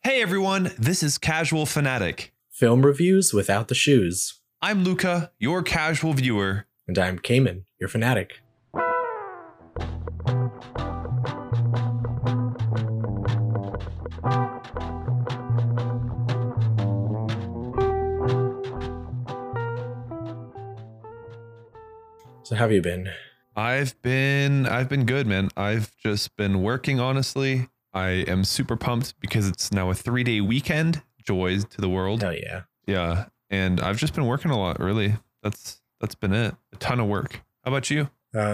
Hey everyone, this is Casual Fanatic. Film reviews without the shoes. I'm Luca, your casual viewer. And I'm Cayman, your fanatic. So how have you been? I've been good, man. I've just been working, honestly. I am super pumped because it's now a 3-day weekend. Joys to the world. Oh yeah. Yeah. And I've just been working a lot, really. That's been it. A ton of work. How about you?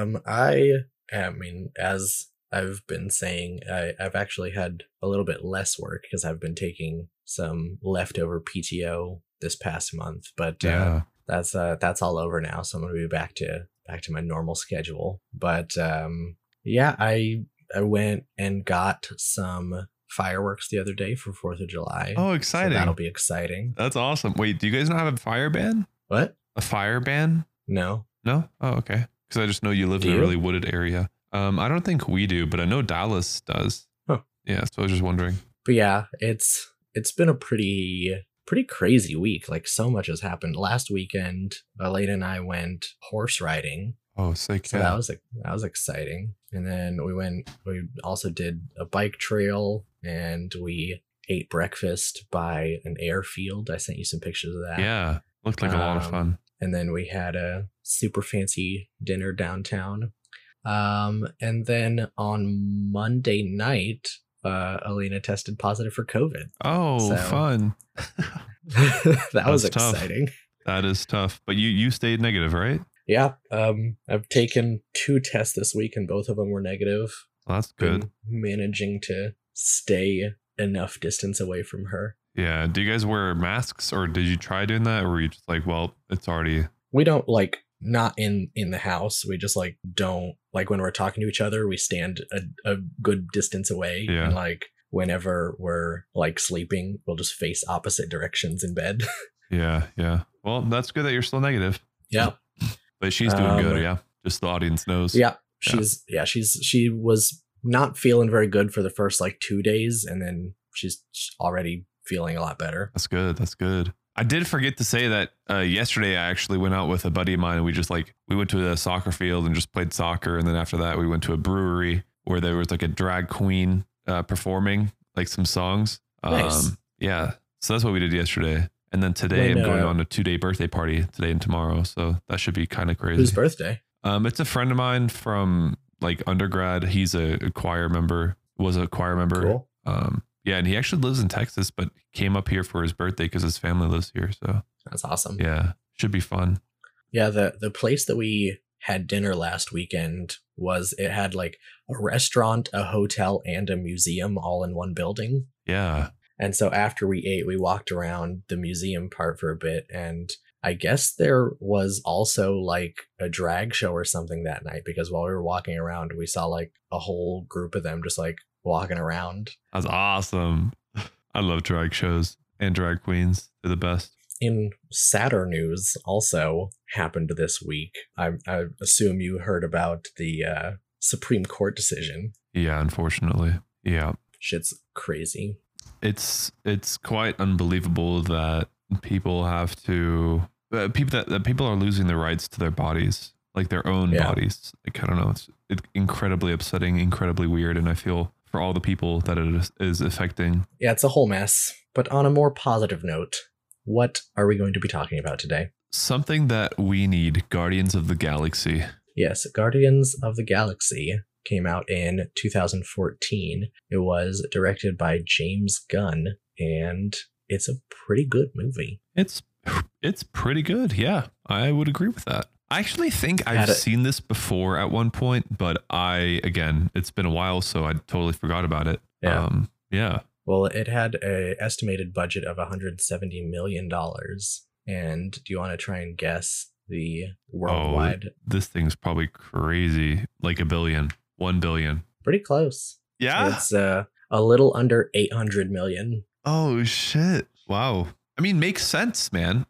I mean, as I've been saying, I've actually had a little bit less work because I've been taking some leftover PTO this past month. But Yeah. that's all over now, so I'm gonna be back to my normal schedule. But yeah, I went and got some fireworks the other day for 4th of July. Oh, exciting. So that'll be exciting. That's awesome. Wait, do you guys not have a fire ban? What? A fire ban? No. No? Oh, okay. Because I just know you live in a really wooded area. I don't think we do, but I know Dallas does. Huh. Yeah, so I was just wondering. But yeah, it's been a pretty crazy week. Like, so much has happened. Last weekend, Elena and I went horse riding. Oh, sick. So that was exciting. And then we also did a bike trail, and we ate breakfast by an airfield. I sent you some pictures of that. Yeah, looked like a lot of fun. And then we had a super fancy dinner downtown. And then on Monday night, Elena tested positive for COVID. Oh, so, fun. that was exciting. Tough. That is tough. But you stayed negative, right? Yeah. I've taken 2 tests this week and both of them were negative. Well, that's good. Managing to stay enough distance away from her. Yeah. Do you guys wear masks, or did you try doing that? Or were you just like, well, it's already... We don't, like, not in the house. We just, like, don't, like, when we're talking to each other, we stand a good distance away. Yeah. And, like, whenever we're, like, sleeping, we'll just face opposite directions in bed. Yeah. Well, that's good that you're still negative. Yeah. But she's doing good, yeah. Just the audience knows. Yeah. She was not feeling very good for the first, like, 2 days, and then she's already feeling a lot better. That's good. I did forget to say that yesterday I actually went out with a buddy of mine, and we went to a soccer field and just played soccer. And then after that, we went to a brewery where there was like a drag queen performing like some songs. Nice. Yeah. So that's what we did yesterday. And then today I'm going on a 2-day birthday party today and tomorrow. So that should be kind of crazy. Whose birthday? It's a friend of mine from like undergrad. He's was a choir member. Cool. Yeah, and he actually lives in Texas, but came up here for his birthday because his family lives here. So that's awesome. Yeah, should be fun. Yeah, the place that we had dinner last weekend it had like a restaurant, a hotel, and a museum all in one building. Yeah. And so after we ate, we walked around the museum part for a bit, and I guess there was also like a drag show or something that night, because while we were walking around, we saw like a whole group of them just like walking around. That's awesome. I love drag shows and drag queens. They're the best. In sadder news also happened this week. I assume you heard about the Supreme Court decision. Yeah, unfortunately. Yeah. Shit's crazy. It's quite unbelievable that people have to that people are losing their rights to their bodies, like their own bodies. Like, I don't know. It's incredibly upsetting, incredibly weird, and I feel for all the people that it is affecting. Yeah, it's a whole mess. But on a more positive note, what are we going to be talking about today? Something that we need: Guardians of the Galaxy. Yes, Guardians of the Galaxy came out in 2014. It was directed by James Gunn, and it's a pretty good movie. It's pretty good. Yeah, I would agree with that. I actually think I've seen this before at one point, but it's been a while, so I totally forgot about it. Yeah. Yeah. Well, it had an estimated budget of $170 million. And do you want to try and guess the worldwide? This thing's probably crazy. Like $1 billion. Pretty close. Yeah. It's a little under 800 million. Oh, shit. Wow. I mean, makes sense, man.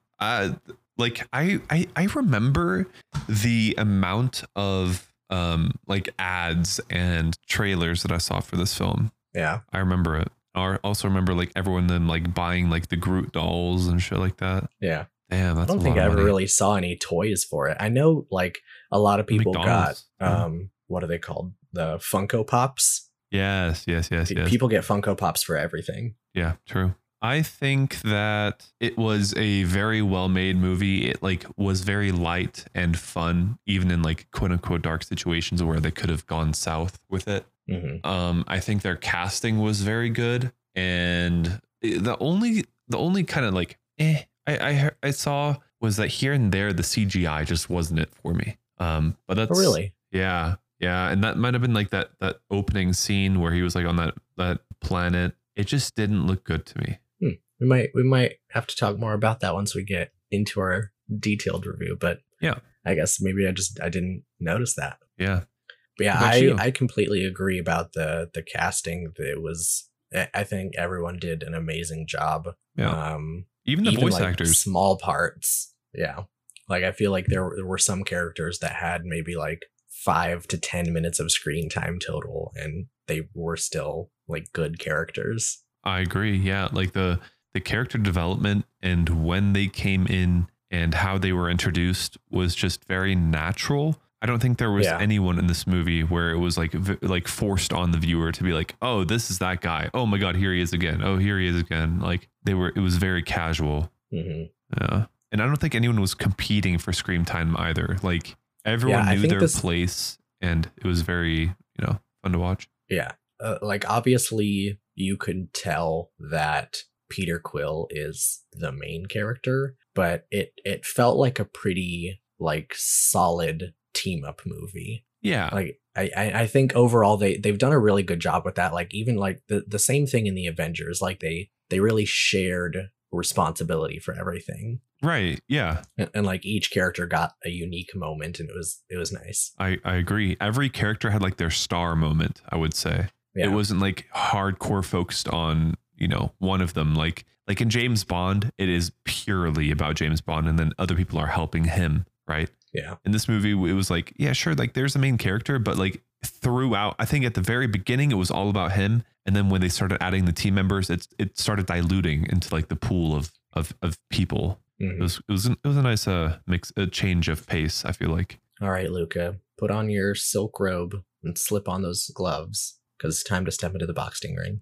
Like I remember the amount of like ads and trailers that I saw for this film. Yeah. I remember it. I also remember like everyone then like buying like the Groot dolls and shit like that. Yeah. Damn, I that's a don't think lot I of ever money. really saw any toys for it. I know like a lot of people got McDonald's. Yeah. what are they called? The Funko Pops. Yes, yes, yes, yes. People get Funko Pops for everything. Yeah, true. I think that it was a very well made movie. It like was very light and fun, even in like quote unquote dark situations where they could have gone south with it. I think their casting was very good, and the only kind of like I saw was that here and there the CGI just wasn't it for me. But that's really, yeah, yeah, and that might have been like that opening scene where he was like on that planet. It just didn't look good to me. we might have to talk more about that once we get into our detailed review. But Yeah, I guess maybe I didn't notice that. yeah. But What about yeah, you? I completely agree about the casting. It was, I think everyone did an amazing job. Yeah. Even the voice like actors. small parts. Yeah. Like I feel like there were some characters that had maybe like 5 to 10 minutes of screen time total, and they were still like good characters. I agree. Yeah, like the character development and when they came in and how they were introduced was just very natural. I don't think there was Yeah. anyone in this movie where it was like forced on the viewer to be like, "Oh, this is that guy. Oh my god, here he is again. Oh, here he is again." Like it was very casual. Hmm. Yeah. And I don't think anyone was competing for screen time either. Like everyone I knew think their this- place, and it was very, fun to watch. Yeah. Like obviously you could tell that Peter Quill is the main character, but it felt like a pretty like solid team up movie. Yeah. Like I think overall they've done a really good job with that. Like even like the same thing in the Avengers, like they really shared responsibility for everything. Right. Yeah. And like each character got a unique moment, and it was nice. I agree. Every character had like their star moment, I would say. Yeah. It wasn't like hardcore focused on, one of them. Like in James Bond, it is purely about James Bond, and then other people are helping him, right? Yeah. In this movie, it was like, yeah, sure, like there's the main character, but like throughout, I think at the very beginning it was all about him. And then when they started adding the team members, it started diluting into like the pool of people. Mhm. It was a nice a change of pace, I feel like. All right, Luca, put on your silk robe and slip on those gloves, because it's time to step into the boxing ring.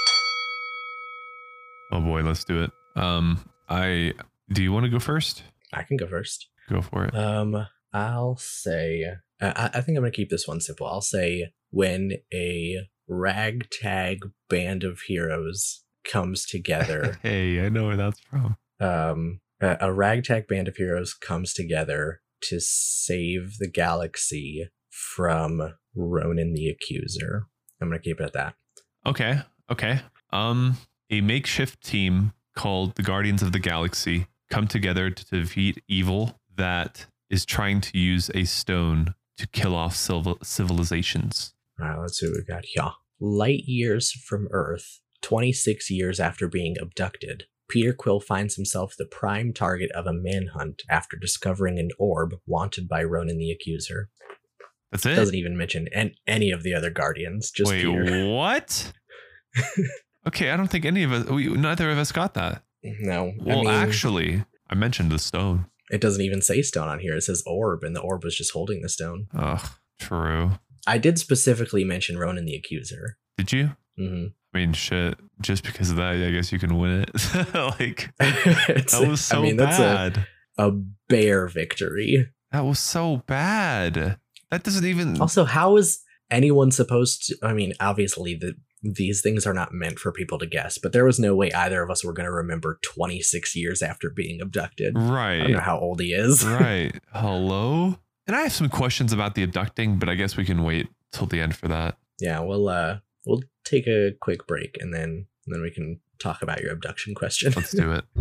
Oh boy, let's do it. Do you want to go first? I can go first. Go for it. I'll say, I think I'm gonna keep this one simple. I'll say when a ragtag band of heroes comes together. Hey, I know where that's from. A ragtag band of heroes comes together to save the galaxy from Ronan the Accuser. I'm gonna keep it at that. Okay. A makeshift team called the Guardians of the Galaxy come together to defeat evil that is trying to use a stone to kill off civilizations. All right, let's see what we got here. Light years from Earth, 26 years after being abducted, Peter Quill finds himself the prime target of a manhunt after discovering an orb wanted by Ronan the Accuser. That's it? Doesn't even mention any of the other Guardians, just Wait, Peter. what? Okay, I don't think neither of us got that. No. Well, actually, I mentioned the stone. It doesn't even say stone on here. It says orb, and the orb was just holding the stone. Ugh, true. I did specifically mention Ronan the Accuser. Did you? Mm-hmm. I mean, shit. Just because of that, I guess you can win it. Like, that was so bad. That's a bare victory. That was so bad. That doesn't even. Also, how is anyone supposed to? I mean, obviously, these things are not meant for people to guess, but there was no way either of us were going to remember 26 years after being abducted. Right. I don't know how old he is. Right. Hello? And I have some questions about the abducting, but I guess we can wait till the end for that. Yeah, we'll take a quick break, and then we can talk about your abduction question. Let's do it.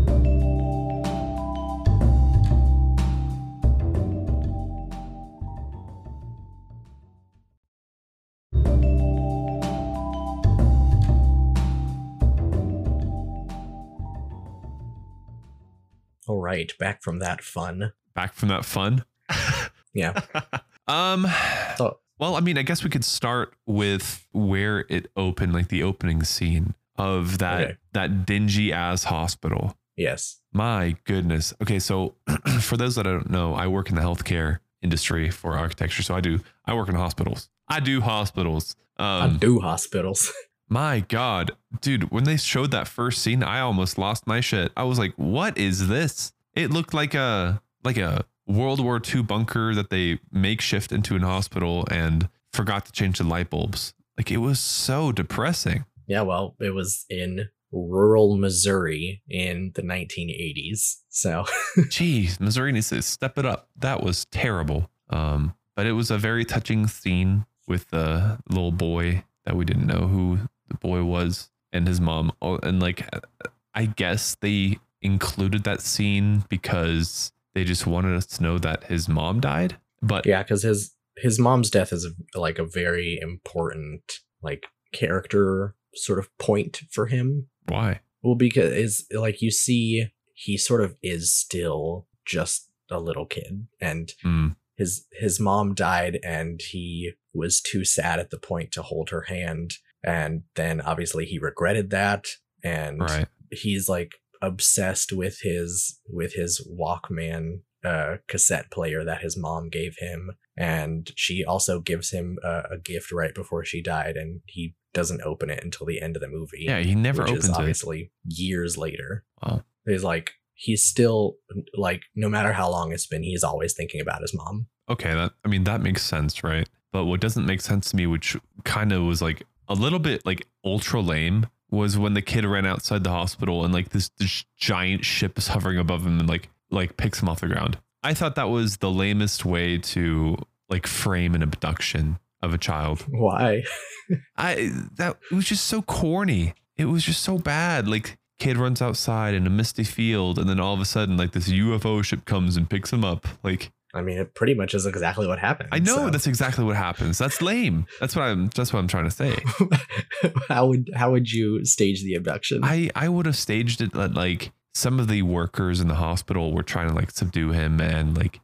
All right, back from that fun. Back from that fun. Yeah. Well, I mean, I guess we could start with where it opened, like the opening scene. of that dingy ass hospital. Yes. My goodness. Okay, so for those that don't know, I work in the healthcare industry for architecture. So I work in hospitals. I do hospitals. I do hospitals. My God, dude, when they showed that first scene, I almost lost my shit. I was like, what is this? It looked like a World War II bunker that they makeshift into an hospital and forgot to change the light bulbs. Like, it was so depressing. Yeah, well, it was in rural Missouri in the 1980s. So, geez, Missouri needs to step it up. That was terrible. But it was a very touching scene with the little boy that we didn't know who the boy was and his mom. And like, I guess they included that scene because they just wanted us to know that his mom died. But yeah, because his mom's death is like a very important like character sort of point for him. Why? Well, because it's like you see he sort of is still just a little kid, and his mom died and he was too sad at the point to hold her hand, and then obviously he regretted that, and he's like obsessed with his Walkman cassette player that his mom gave him, and she also gives him a gift right before she died, and he doesn't open it until the end of the movie. Yeah, he never opens it. Obviously years later. Wow. He's still like, no matter how long it's been, he's always thinking about his mom. Okay, that makes sense, right? But what doesn't make sense to me, which kind of was like a little bit like ultra lame, was when the kid ran outside the hospital and like this giant ship is hovering above him and like picks him off the ground. I thought that was the lamest way to like frame an abduction of a child. Why? It was just so corny. It was just so bad. Like, kid runs outside in a misty field, and then all of a sudden, like, this UFO ship comes and picks him up. Like, I mean, it pretty much is exactly what happened. I know that's exactly what happens. That's lame. That's what I'm trying to say. How would you stage the abduction? I would have staged it that like some of the workers in the hospital were trying to like subdue him and like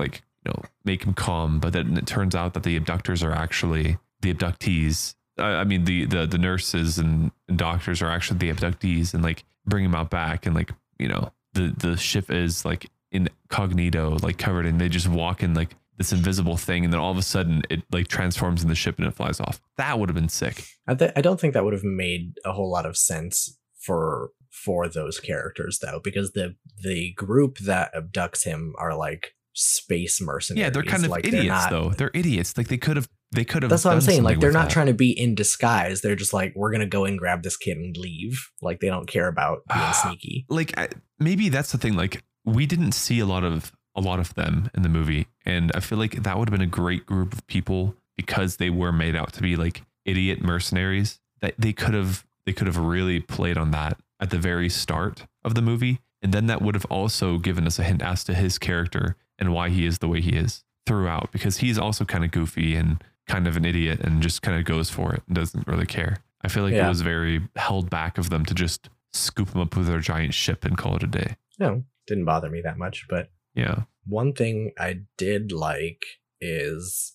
make him calm, but then it turns out that the abductors are actually the abductees. I mean, the nurses and doctors are actually the abductees, and like bring him out back, and like, the ship is like incognito, like covered, and they just walk in like this invisible thing, and then all of a sudden it like transforms in the ship and it flies off. That would have been sick. I don't think that would have made a whole lot of sense for those characters though, because the group that abducts him are like space mercenaries. Yeah, they're kind of like, idiots though. They're idiots. Like they could have. That's what I'm saying. Like, they're not trying to be in disguise. They're just like, we're gonna go and grab this kid and leave. Like, they don't care about being sneaky. Like, maybe that's the thing. Like, we didn't see a lot of them in the movie, and I feel like that would have been a great group of people because they were made out to be like idiot mercenaries. That they could have really played on that at the very start of the movie, and then that would have also given us a hint as to his character and why he is the way he is throughout, because he's also kind of goofy and kind of an idiot and just kind of goes for it and doesn't really care. I feel like it was very held back of them to just scoop him up with their giant ship and call it a day. No, didn't bother me that much. But yeah, one thing I did like is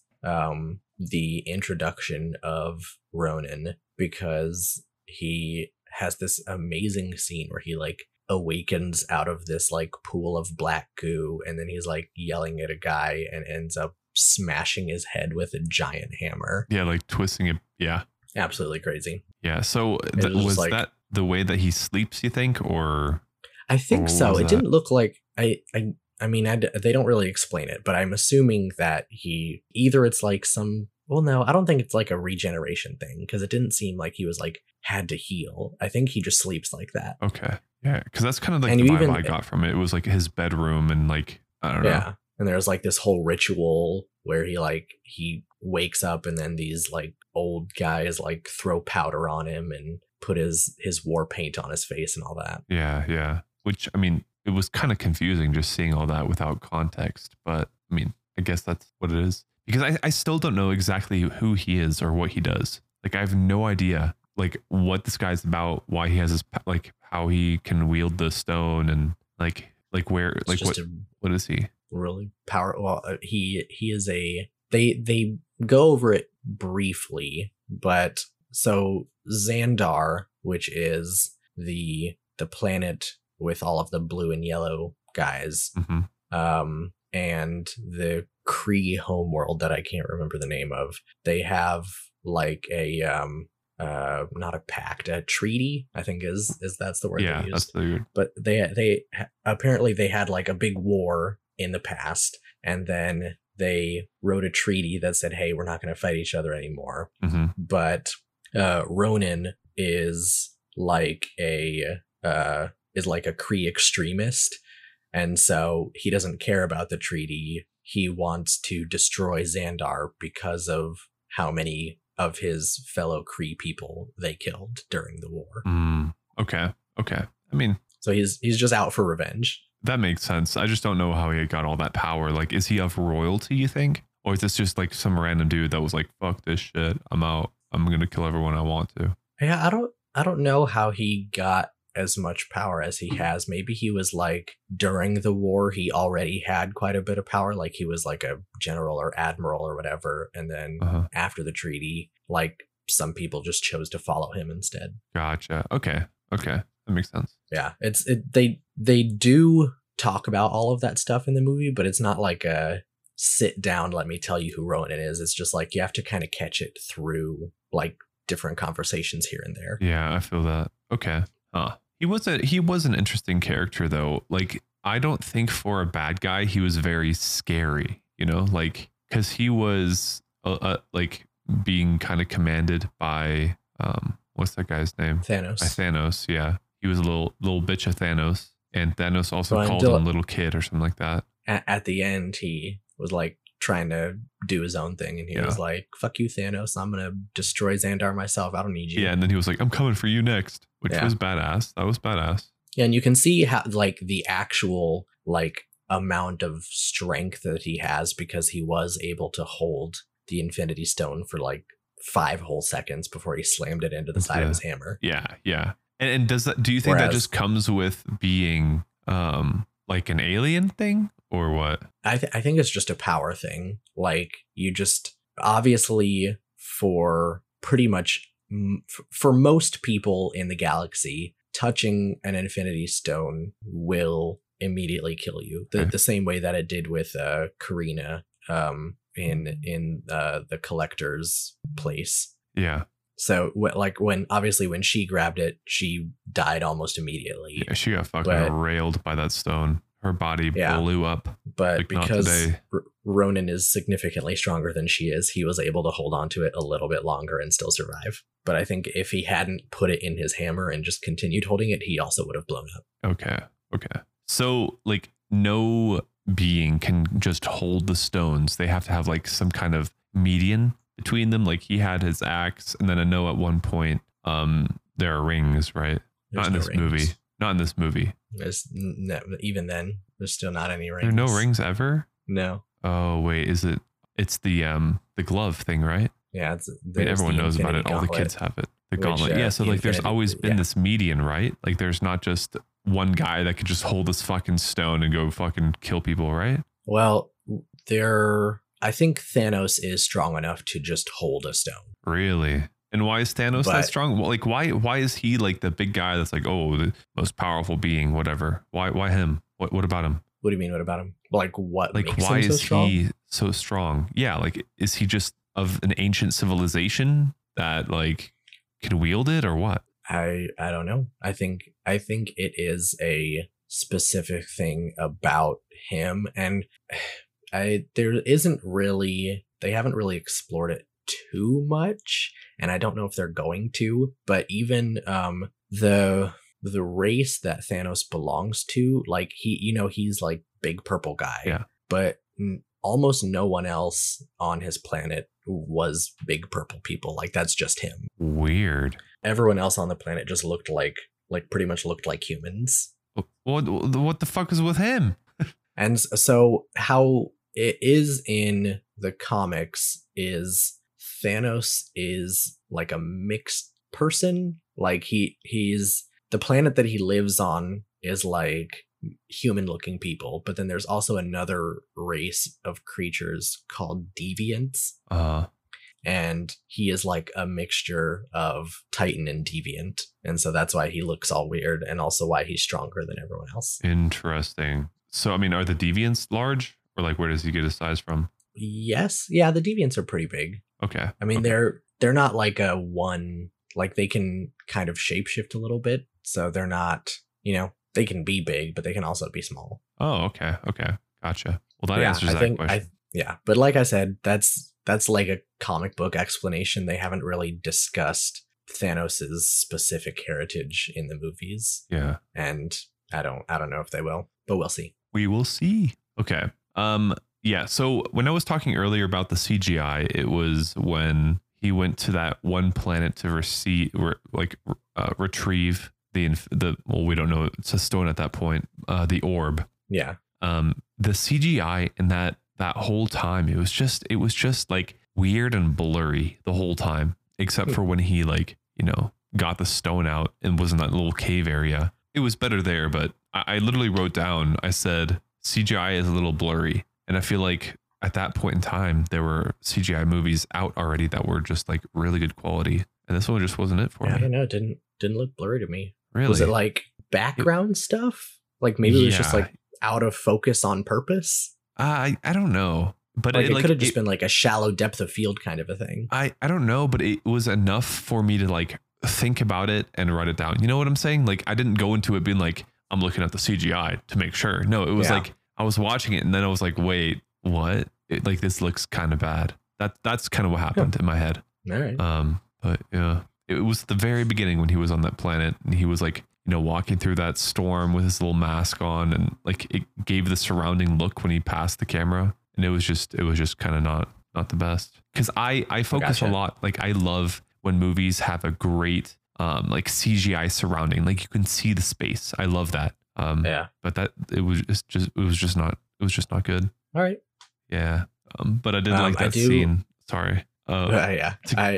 the introduction of Ronan, because he has this amazing scene where he like awakens out of this like pool of black goo, and then he's like yelling at a guy and ends up smashing his head with a giant hammer. Yeah, like twisting it. Yeah, absolutely crazy. Yeah, so was like, that the way that he sleeps, you think? Or I think so. It didn't look like I mean, they don't really explain it, but I'm assuming that he either it's like some, well, no, I don't think it's like a regeneration thing, because it didn't seem like he was like had to heal. I think he just sleeps like that. Okay. Yeah, because that's kind of like the vibe I got from it. It was like his bedroom and like, I don't know. Yeah. And there's like this whole ritual where he wakes up and then these like old guys like throw powder on him and put his war paint on his face and all that. Yeah, yeah. Which, I mean, it was kind of confusing just seeing all that without context. But I mean, I guess that's what it is. Because I still don't know exactly who he is or what he does. Like, I have no idea like what this guy's about, why he has his, like how he can wield the stone, and like where, like what is he? Really power. Well, he is they go over it briefly, but so Xandar, which is the planet with all of the blue and yellow guys. And the Kree homeworld that I can't remember the name of. They have like a not a pact, a treaty, I think is that's the word they used. That's the word. But they apparently they had like a big war in the past, and then they wrote a treaty that said, hey, we're not going to fight each other anymore. But Ronan is like a Kree extremist, and so he doesn't care about the treaty. He wants to destroy Xandar because of how many of his fellow Kree people they killed during the war. Okay. I mean, so he's just out for revenge. That makes sense. I just don't know how he got all that power. Like, is he of royalty, you think? Or is this just like some random dude that was like, fuck this shit, I'm out, I'm gonna kill everyone I want to? Yeah, I don't know how he got as much power as he has. Maybe he was like, during the war he already had quite a bit of power, like he was like a general or admiral or whatever, and then after the treaty, like some people just chose to follow him instead. Gotcha. Okay, that makes sense. Yeah, they do talk about all of that stuff in the movie, but it's not like a sit down, let me tell you who Ronan is. It's just like you have to kind of catch it through like different conversations here and there. Yeah, I feel that. Okay. He was an interesting character though. Like, I don't think for a bad guy he was very scary, you know, like because he was like being kind of commanded by what's that guy's name? Thanos. By Thanos, yeah. He was a little bitch of Thanos, and Thanos also called him little kid or something like that. At the end, he was like trying to do his own thing, and he was like, fuck you, Thanos, I'm gonna destroy Xandar myself, I don't need you. Yeah, and then he was like, I'm coming for you next, which was badass. That was badass. Yeah, and you can see how like the actual like amount of strength that he has, because he was able to hold the Infinity Stone for like 5 whole seconds before he slammed it into the side of his hammer. Yeah. And do you think that just comes with being like an alien thing or what? I think it's just a power thing. Like, you just obviously, for pretty much for most people in the galaxy, touching an Infinity Stone will immediately kill you. The same way that it did with Karina in the Collector's place. Yeah. So like when she grabbed it, she died almost immediately. Yeah, she got fucking railed by that stone. Her body blew up. But like, because Ronan is significantly stronger than she is, he was able to hold on to it a little bit longer and still survive. But I think if he hadn't put it in his hammer and just continued holding it, he also would have blown up. Okay. So like no being can just hold the stones. They have to have like some kind of median between them. Like he had his axe, and then I know at one point there are rings, right? Not in this movie. Even then, there's still not any rings. There are no rings ever? No. Oh wait, it's the glove thing, right? Yeah, everyone knows about it. All the kids have it. The gauntlet. Yeah, so like there's always been this median, right? Like there's not just one guy that could just hold this fucking stone and go fucking kill people, right? Well, I think Thanos is strong enough to just hold a stone. Really? And why is Thanos that strong? Well, like why is he like the big guy that's like, oh, the most powerful being, whatever? Why him? What about him? What do you mean, what about him? Like what makes why him so strong? He so strong? Yeah, like is he just of an ancient civilization that like can wield it or what? I don't know. I think it is a specific thing about him, and they haven't really explored it too much, and I don't know if they're going to. But even the race that Thanos belongs to, like he's like big purple guy. Yeah. But almost no one else on his planet was big purple people. Like that's just him. Weird. Everyone else on the planet just looked like pretty much looked like humans. What the fuck is with him? And so how it is in the comics is Thanos is like a mixed person. Like he's the planet that he lives on is like human looking people, but then there's also another race of creatures called deviants. and he is like a mixture of Titan and Deviant. And so that's why he looks all weird, and also why he's stronger than everyone else. Interesting. So, I mean, are the deviants large, or like where does he get his size from? Yes. Yeah, the Deviants are pretty big. Okay. I mean, okay. they're not like a one, like they can kind of shapeshift a little bit. So they're not, they can be big, but they can also be small. Oh, okay. Okay. Gotcha. Well, that Yeah, answers that question. yeah. But like I said, that's like a comic book explanation. They haven't really discussed Thanos's specific heritage in the movies. Yeah. And I don't know if they will, but we'll see. We will see. Okay. Yeah. So when I was talking earlier about the CGI, it was when he went to that one planet to retrieve the well, we don't know, it's a stone at that point, the orb. Yeah. The CGI in that whole time, it was just like weird and blurry the whole time, except for when he got the stone out and was in that little cave area. It was better there, but I literally wrote down, I said CGI is a little blurry. And I feel like at that point in time, there were CGI movies out already that were just like really good quality. And this one just wasn't it for me. Yeah, it didn't look blurry to me. Really? Was it like background stuff? Like maybe it was just like out of focus on purpose? I don't know. But like it could have just been like a shallow depth of field kind of a thing. I don't know, but it was enough for me to like think about it and write it down. You know what I'm saying? Like I didn't go into it being like, I'm looking at the CGI to make sure. No, it was like I was watching it and then I was like, wait, what? Like this looks kind of bad. That's kind of what happened in my head. All right. But yeah, it was the very beginning when he was on that planet and he was like, walking through that storm with his little mask on, and like it gave the surrounding look when he passed the camera, and it was just kind of not the best. Because I focus a lot. Like I love when movies have a great like CGI surrounding, like you can see the space. I love that. Yeah. But it was just not good. All right. Yeah. But I did like that scene. Sorry. Yeah.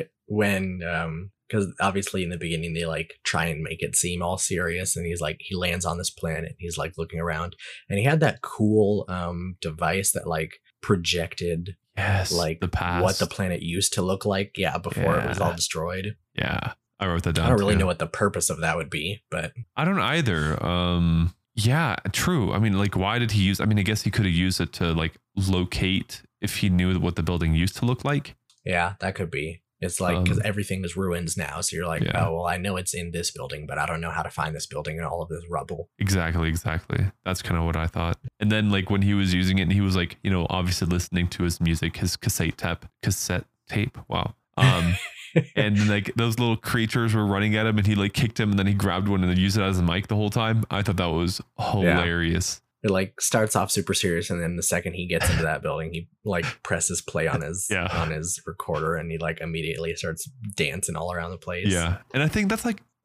Because obviously in the beginning they like try and make it seem all serious, and he lands on this planet, he's like looking around, and he had that cool device that like projected like the past, what the planet used to look like before it was all destroyed. Yeah, I wrote that down. I don't really know what the purpose of that would be, but I don't either. Yeah, true. I mean, like, why did he use? I mean, I guess he could have used it to like locate if he knew what the building used to look like. Yeah, that could be. It's like because everything is ruins now, so you're like, oh well, I know it's in this building, but I don't know how to find this building and all of this rubble. Exactly. That's kind of what I thought. And then like when he was using it, and he was like, obviously listening to his music, his cassette tape. Wow. And like those little creatures were running at him, and he like kicked him, and then he grabbed one and then used it as a mic the whole time. I thought that was hilarious. It like starts off super serious, and then the second he gets into that building, he like presses play on his recorder, and he like immediately starts dancing all around the place. Yeah, and I think that's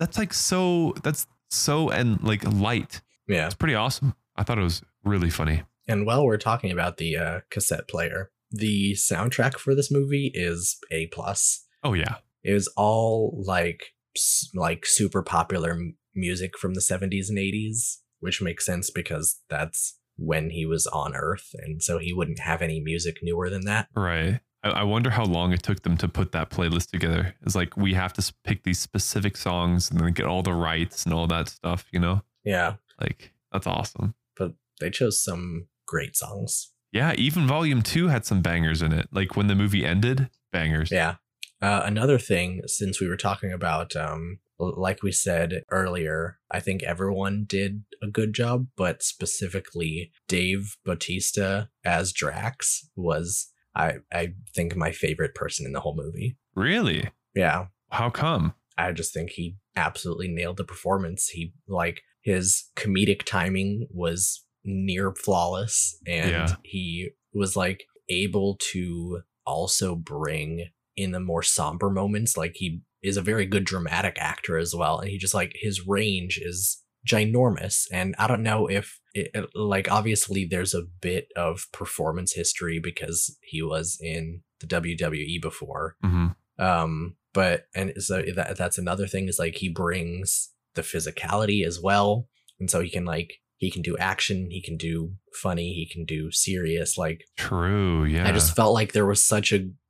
so and like light. Yeah, it's pretty awesome. I thought it was really funny. And while we're talking about the cassette player, the soundtrack for this movie is A+. Oh yeah, it was all like super popular music from the 70s and 80s. Which makes sense because that's when he was on Earth, and so he wouldn't have any music newer than that. Right. I wonder how long it took them to put that playlist together. It's like we have to pick these specific songs and then get all the rights and all that stuff, Yeah. Like, that's awesome. But they chose some great songs. Yeah, even Volume 2 had some bangers in it. Like when the movie ended, bangers. Yeah. Another thing, since we were talking about like we said earlier, I think everyone did a good job, but specifically Dave Bautista as Drax was, I think, my favorite person in the whole movie. Really? Yeah. How come? I just think he absolutely nailed the performance. He his comedic timing was near flawless, and he was like able to also bring in the more somber moments. Like he is a very good dramatic actor as well, and he just like his range is ginormous. And I don't know if obviously there's a bit of performance history because he was in the WWE before. But and so that's another thing, is like he brings the physicality as well, and so he can do action, he can do funny, he can do serious. Like, true. Yeah, I just felt like there was such a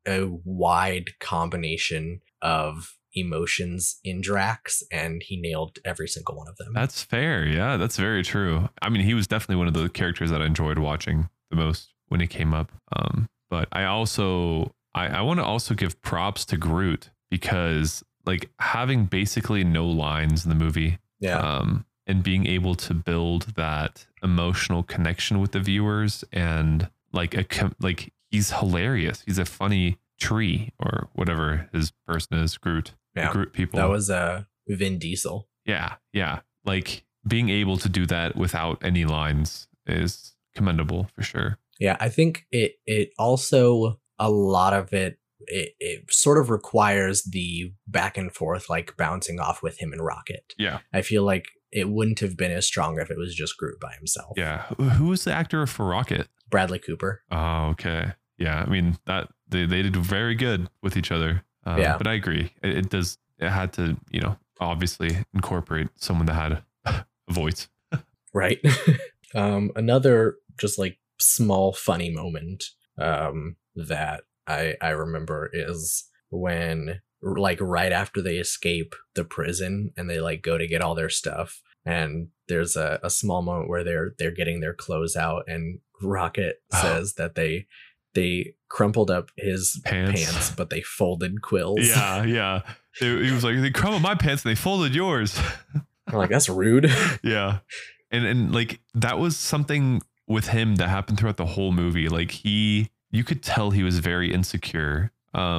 a wide combination of emotions in Drax, and he nailed every single one of them. That's fair. Yeah, that's very true. I mean, he was definitely one of the characters that I enjoyed watching the most when he came up. But I also I want to also give props to Groot, because like having basically no lines in the movie, and being able to build that emotional connection with the viewers, and like like he's hilarious. He's a funny tree or whatever his person is. Groot. Yeah, Groot people. That was Vin Diesel. Yeah, like being able to do that without any lines is commendable for sure. Yeah, I think it also, a lot of it sort of requires the back and forth, like bouncing off with him and Rocket. Yeah, I feel like it wouldn't have been as strong if it was just Groot by himself. Yeah, who was the actor for Rocket? Bradley Cooper. Oh, okay. Yeah, I mean that they did very good with each other. But I agree. It had to, obviously incorporate someone that had a voice. Right. Another just like small funny moment that I remember is when, like, right after they escape the prison and they like go to get all their stuff, and there's a small moment where they're getting their clothes out, and Rocket says that they crumpled up his pants, but they folded Quill's. Yeah. He was like, they crumpled my pants and they folded yours. I'm like, that's rude. Yeah. And like that was something with him that happened throughout the whole movie. Like you could tell he was very insecure.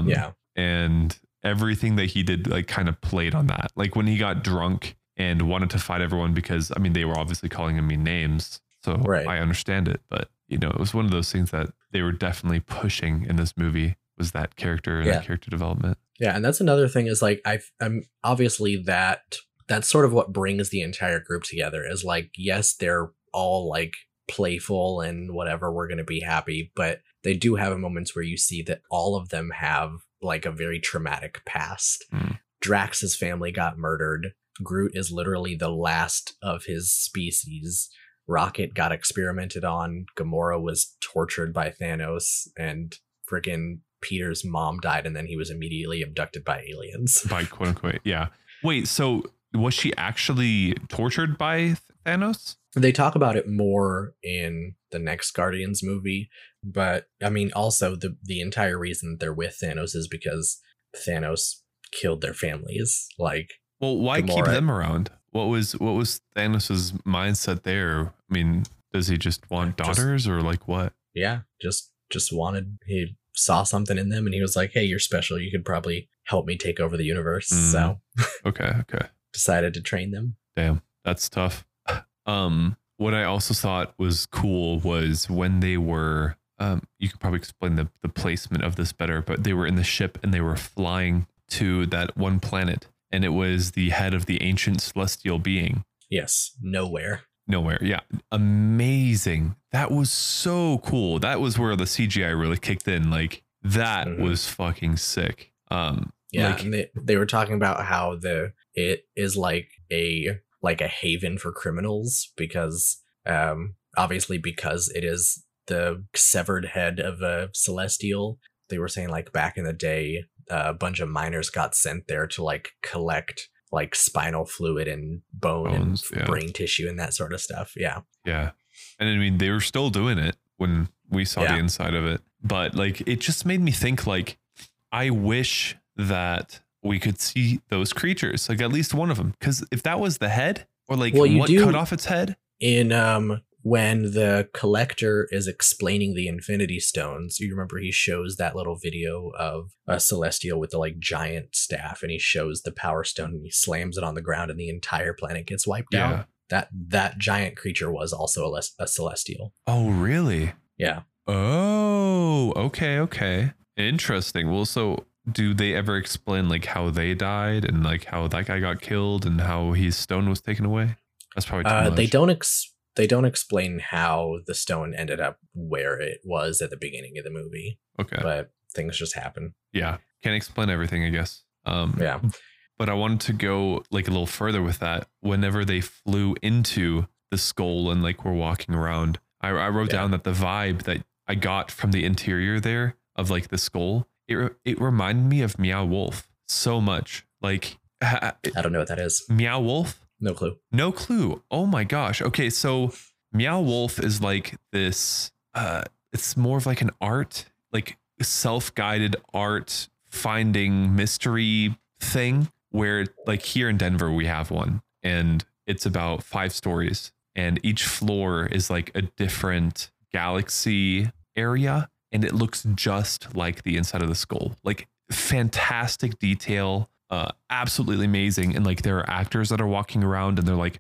And everything that he did like kind of played on that. Like when he got drunk and wanted to fight everyone, because I mean they were obviously calling him mean names. So I understand it, but it was one of those things that they were definitely pushing in this movie, was that character and that character development. Yeah. And that's another thing, is like, I'm obviously that's sort of what brings the entire group together, is like, yes, they're all like playful and whatever, we're going to be happy, but they do have moments where you see that all of them have like a very traumatic past. Drax's family got murdered. Groot is literally the last of his species. Rocket got experimented on. Gamora was tortured by Thanos, and freaking Peter's mom died, and then he was immediately abducted by aliens. By quote unquote. Yeah. Wait, so was she actually tortured by Thanos? They talk about it more in the next Guardians movie, but I mean, also the entire reason that they're with Thanos is because Thanos killed their families. Like, well, why keep them around? What was Thanos's mindset there? I mean, does he just want daughters or like what? Yeah, just wanted, he saw something in them and he was like, hey, you're special. You could probably help me take over the universe. So okay. Decided to train them. Damn, that's tough. What I also thought was cool was when they were, you could probably explain the placement of this better, but they were in the ship and they were flying to that one planet. And it was the head of the ancient celestial being. Yes. Nowhere. Yeah. Amazing. That was so cool. That was where the CGI really kicked in. Like that was fucking sick. Yeah. Like, and they were talking about how it is like a haven for criminals, because obviously because it is the severed head of a celestial. They were saying like back in the day, a bunch of miners got sent there to like collect like spinal fluid and bones, and brain tissue and that sort of stuff. Yeah. And I mean, they were still doing it when we saw the inside of it, but like, it just made me think like, I wish that we could see those creatures, like at least one of them. Cause if that was the head, or like what cut off its head in, when the Collector is explaining the Infinity Stones, you remember he shows that little video of a Celestial with the like giant staff, and he shows the Power Stone and he slams it on the ground and the entire planet gets wiped out. That giant creature was also a Celestial. Oh, really? Yeah. Oh, okay. Interesting. Well, so do they ever explain like how they died and like how that guy got killed and how his stone was taken away? That's probably too much. They don't explain how the stone ended up where it was at the beginning of the movie. Okay. But things just happen. Yeah. Can't explain everything, I guess. Yeah. But I wanted to go like a little further with that. Whenever they flew into the skull and like were walking around, I wrote down that the vibe that I got from the interior there of like the skull, it reminded me of Meow Wolf so much. Like I don't know what that is. Meow Wolf? No clue. No clue. Oh my gosh. Okay, so Meow Wolf is like this it's more of like an art, like self-guided art finding mystery thing where like here in Denver we have one and it's about 5 stories and each floor is like a different galaxy area and it looks just like the inside of the skull. Like fantastic detail, absolutely amazing. And like there are actors that are walking around and they're like,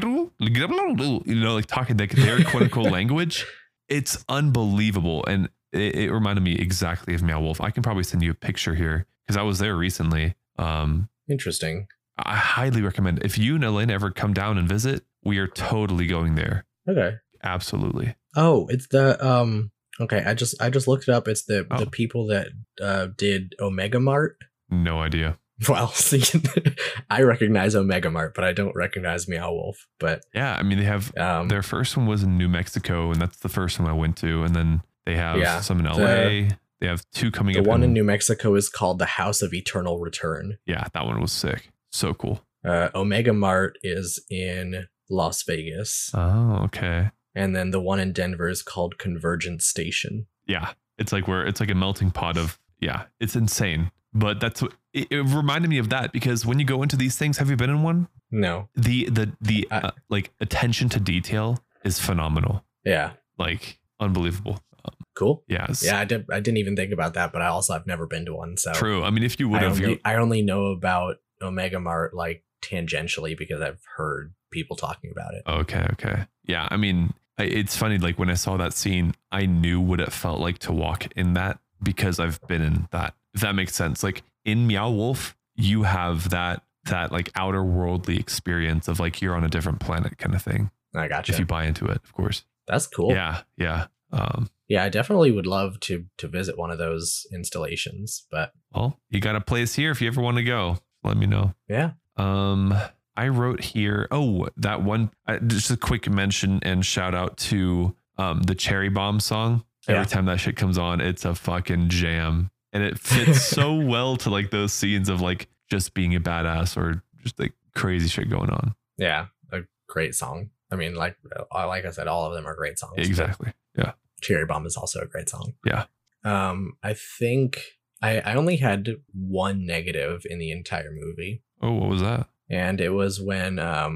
like talking like their quote unquote language. It's unbelievable. And it reminded me exactly of Meow Wolf. I can probably send you a picture here because I was there recently. Interesting. I highly recommend if you and Elena ever come down and visit, we are totally going there. Okay. Absolutely. Oh, it's the okay, I just looked it up. It's the people that did Omega Mart. No idea. Well, see, I recognize Omega Mart, but I don't recognize Meow Wolf. But yeah, I mean they have their first one was in New Mexico, and that's the first one I went to, and then they have some in LA. They have 2 coming up. The one in New Mexico is called the House of Eternal Return. Yeah, that one was sick. So cool. Omega Mart is in Las Vegas. Oh, okay. And then the one in Denver is called Convergence Station. Yeah, it's like a melting pot of it's insane. But that's what it reminded me of that because when you go into these things, have you been in one? No. The like attention to detail is phenomenal. Yeah. Like unbelievable. Cool. Yes. Yeah, I didn't even think about that, but I've never been to one. So true. I mean, if you would have, I only know about Omega Mart like tangentially because I've heard people talking about it. Okay. Yeah. I mean, it's funny. Like when I saw that scene, I knew what it felt like to walk in that because I've been in that. If that makes sense. Like in Meow Wolf, you have that like outer worldly experience of like you're on a different planet kind of thing. I gotcha. If you buy into it, of course. That's cool. Yeah. Yeah, I definitely would love to visit one of those installations, but well, you got a place here if you ever want to go. Let me know. Yeah. I wrote here. Oh, that one. Just a quick mention and shout out to the Cherry Bomb song. Every time that shit comes on, it's a fucking jam, and it fits so well to like those scenes of like just being a badass or just like crazy shit going on. Yeah, a great song. I mean, like I said, all of them are great songs. Exactly. Yeah. Cherry Bomb is also a great song. Yeah. I think I only had one negative in the entire movie. Oh, what was that? And it was when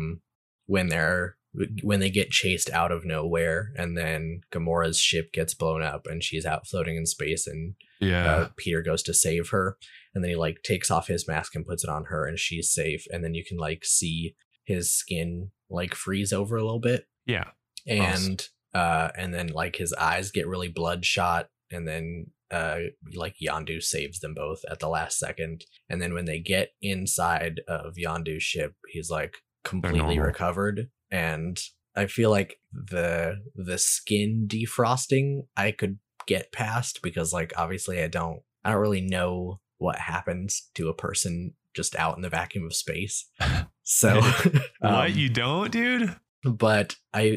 they get chased out of nowhere and then Gamora's ship gets blown up and she's out floating in space and Peter goes to save her and then he like takes off his mask and puts it on her and she's safe and then you can like see his skin like freeze over a little bit. Yeah. And then like his eyes get really bloodshot and then like Yondu saves them both at the last second. And then when they get inside of Yondu's ship, he's like completely recovered. And I feel like the skin defrosting I could get past because like obviously I don't really know what happens to a person just out in the vacuum of space. So what you don't, dude? But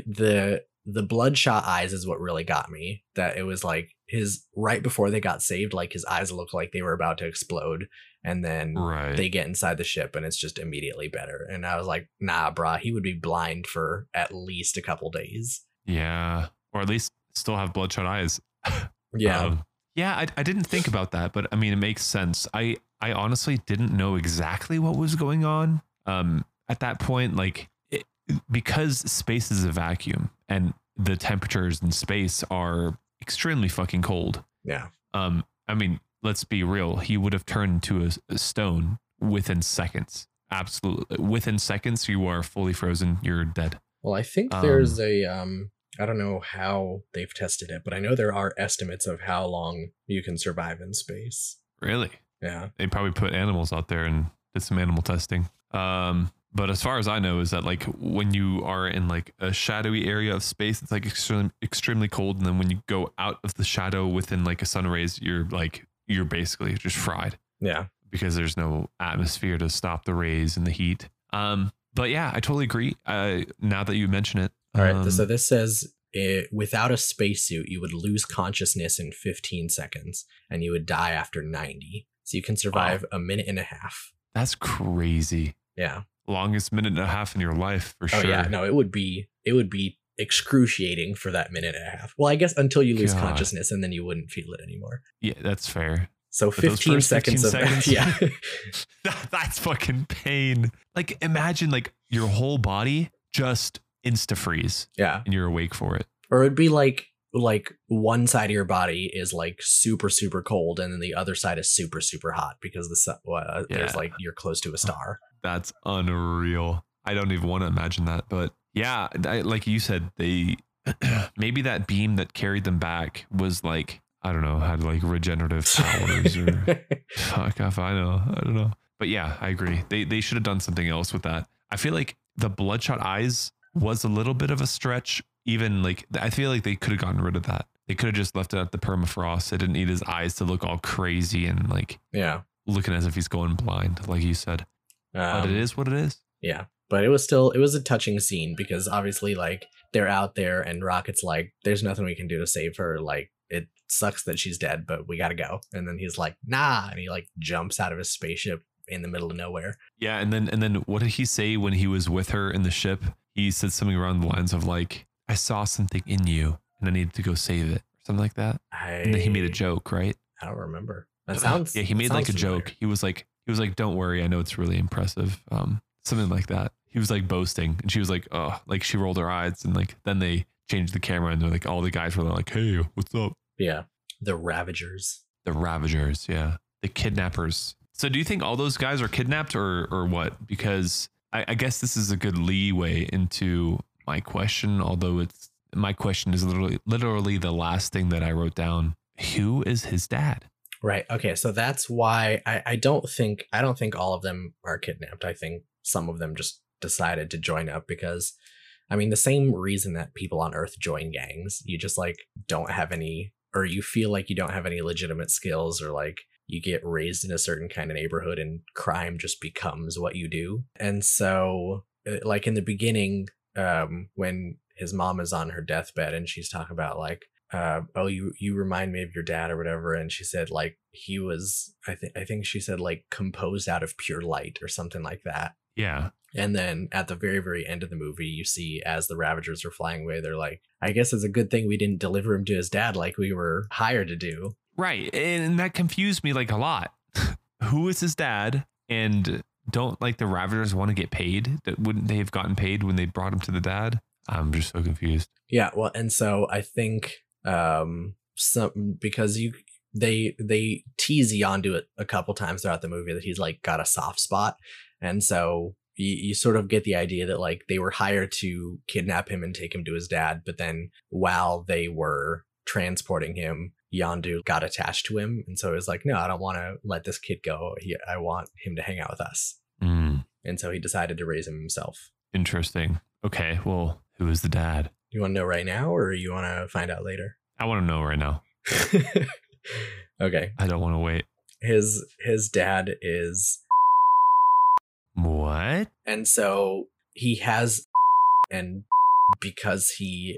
the bloodshot eyes is what really got me. That it was like his right before they got saved, like his eyes looked like they were about to explode. And then they get inside the ship and it's just immediately better. And I was like, nah, brah, he would be blind for at least a couple days. Yeah. Or at least still have bloodshot eyes. Yeah. I didn't think about that, but I mean, it makes sense. I honestly didn't know exactly what was going on. At that point, like because space is a vacuum and the temperatures in space are extremely fucking cold. Yeah. I mean, let's be real. He would have turned into a stone within seconds. Absolutely. Within seconds, you are fully frozen. You're dead. Well, I think there's a, I don't know how they've tested it, but I know there are estimates of how long you can survive in space. Really? Yeah. They probably put animals out there and did some animal testing. But as far as I know is that like when you are in like a shadowy area of space, it's like extremely cold. And then when you go out of the shadow within like a sun rays, you're basically just fried. Yeah. Because there's no atmosphere to stop the rays and the heat. But yeah, I totally agree. Now that you mention it. All right. So this says without a spacesuit, you would lose consciousness in 15 seconds and you would die after 90. So you can survive a minute and a half. That's crazy. Yeah. Longest minute and a half in your life for sure. Oh yeah, no, it would be excruciating for that minute and a half. Well, I guess until you lose consciousness and then you wouldn't feel it anymore. Yeah, that's fair. So 15 seconds of seconds, yeah. That's fucking pain. Like imagine like your whole body just insta freeze. Yeah. And you're awake for it. Or it'd be like one side of your body is like super, super cold and then the other side is super, super hot because the sun, there's like you're close to a star. That's unreal. I don't even want to imagine that. But yeah, like you said, they maybe that beam that carried them back was like, I don't know, had like regenerative powers or fuck if I know. I don't know. But yeah, I agree. They should have done something else with that. I feel like the bloodshot eyes was a little bit of a stretch. Even like, I feel like they could have gotten rid of that. They could have just left it at the permafrost. They didn't need his eyes to look all crazy and like, looking as if he's going blind, like you said. But it is what it is. Yeah. But it was a touching scene because obviously like they're out there and Rocket's like, there's nothing we can do to save her. Like it sucks that she's dead, but we got to go. And then he's like, nah. And he like jumps out of his spaceship in the middle of nowhere. Yeah. And then what did he say when he was with her in the ship? He said something around the lines of like, I saw something in you and I needed to go save it. Something like that. And then he made a joke, right? I don't remember. That sounds. Yeah. He made like a joke. He was like, don't worry. I know it's really impressive. Something like that. He was like boasting and she was like, oh, like she rolled her eyes and like, then they changed the camera and they're like, all the guys were like, hey, what's up? Yeah. The Ravagers. Yeah. The kidnappers. So do you think all those guys are kidnapped or what? Because I guess this is a good leeway into my question, although my question is literally the last thing that I wrote down. Who is his dad? Right. Okay. So that's why I don't think all of them are kidnapped. I think some of them just decided to join up because, I mean, the same reason that people on Earth join gangs, you just like don't have any, or you feel like you don't have any legitimate skills, or like you get raised in a certain kind of neighborhood and crime just becomes what you do. And so like in the beginning, when his mom is on her deathbed and she's talking about like, oh, you remind me of your dad or whatever. And she said like he was, I think she said like composed out of pure light or something like that. Yeah. And then at the very, very end of the movie, you see as the Ravagers are flying away, they're like, I guess it's a good thing we didn't deliver him to his dad like we were hired to do. Right. And that confused me like a lot. Who is his dad? And don't like the Ravagers want to get paid? Wouldn't they have gotten paid when they brought him to the dad? I'm just so confused. Yeah. Well, and so I think because they tease Yondu a couple times throughout the movie that he's like got a soft spot. And so you sort of get the idea that like they were hired to kidnap him and take him to his dad. But then while they were transporting him, Yondu got attached to him. And so it was like, no, I don't want to let this kid go. I want him to hang out with us. And so he decided to raise him himself. Interesting. Okay. Well, who is the dad? You want to know right now or you want to find out later? I want to know right now. Okay. I don't want to wait. His dad is... What? And so he has, and because he...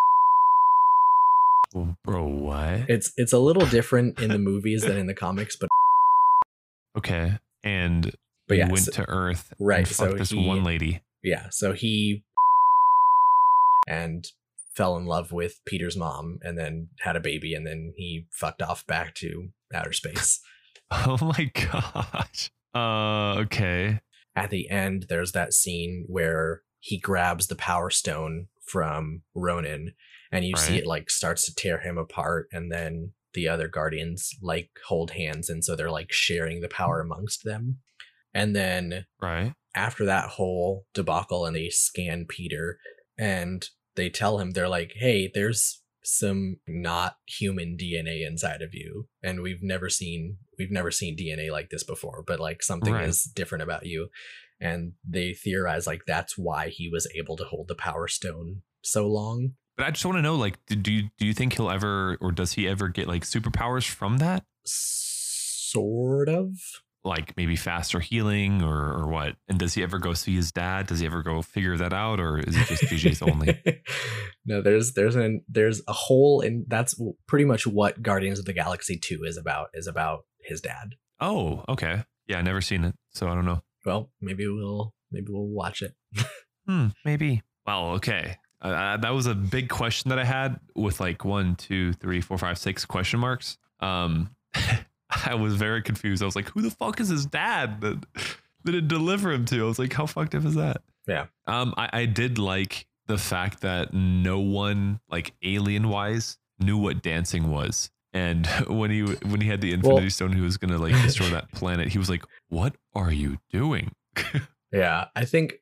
Bro, what? It's a little different in the movies than in the comics, but... Okay. And but yeah, went to Earth right, and fucked this one lady. Yeah, so he... and fell in love with Peter's mom and then had a baby and then he fucked off back to outer space. Oh my gosh. Okay. At the end, there's that scene where he grabs the Power Stone from Ronan and you see it like starts to tear him apart, and then the other Guardians like hold hands and so they're like sharing the power amongst them. And then after that whole debacle, and they scan Peter and they tell him, they're like, hey, there's some not human DNA inside of you, and we've never seen DNA like this before, but like something is different about you. And they theorize like that's why he was able to hold the Power Stone so long. But I just want to know, like, do you think he'll ever, or does he ever get like superpowers from that? Sort of. Like maybe faster healing or what? And does he ever go see his dad? Does he ever go figure that out, or is it just DJ's only? No, there's a whole, and that's pretty much what Guardians of the Galaxy 2 is about his dad. Oh, okay. Yeah, I never seen it, so I don't know. Well, maybe we'll watch it. Maybe. Well, okay. That was a big question that I had with like 1, 2, 3, 4, 5, 6 question marks. I was very confused. I was like, who the fuck is his dad that it deliver him to? I was like, how fucked up is that? Yeah. I did like the fact that no one, like alien wise, knew what dancing was. And when he had the Infinity Stone, he was gonna like destroy that planet. He was like, "What are you doing?" Yeah, I think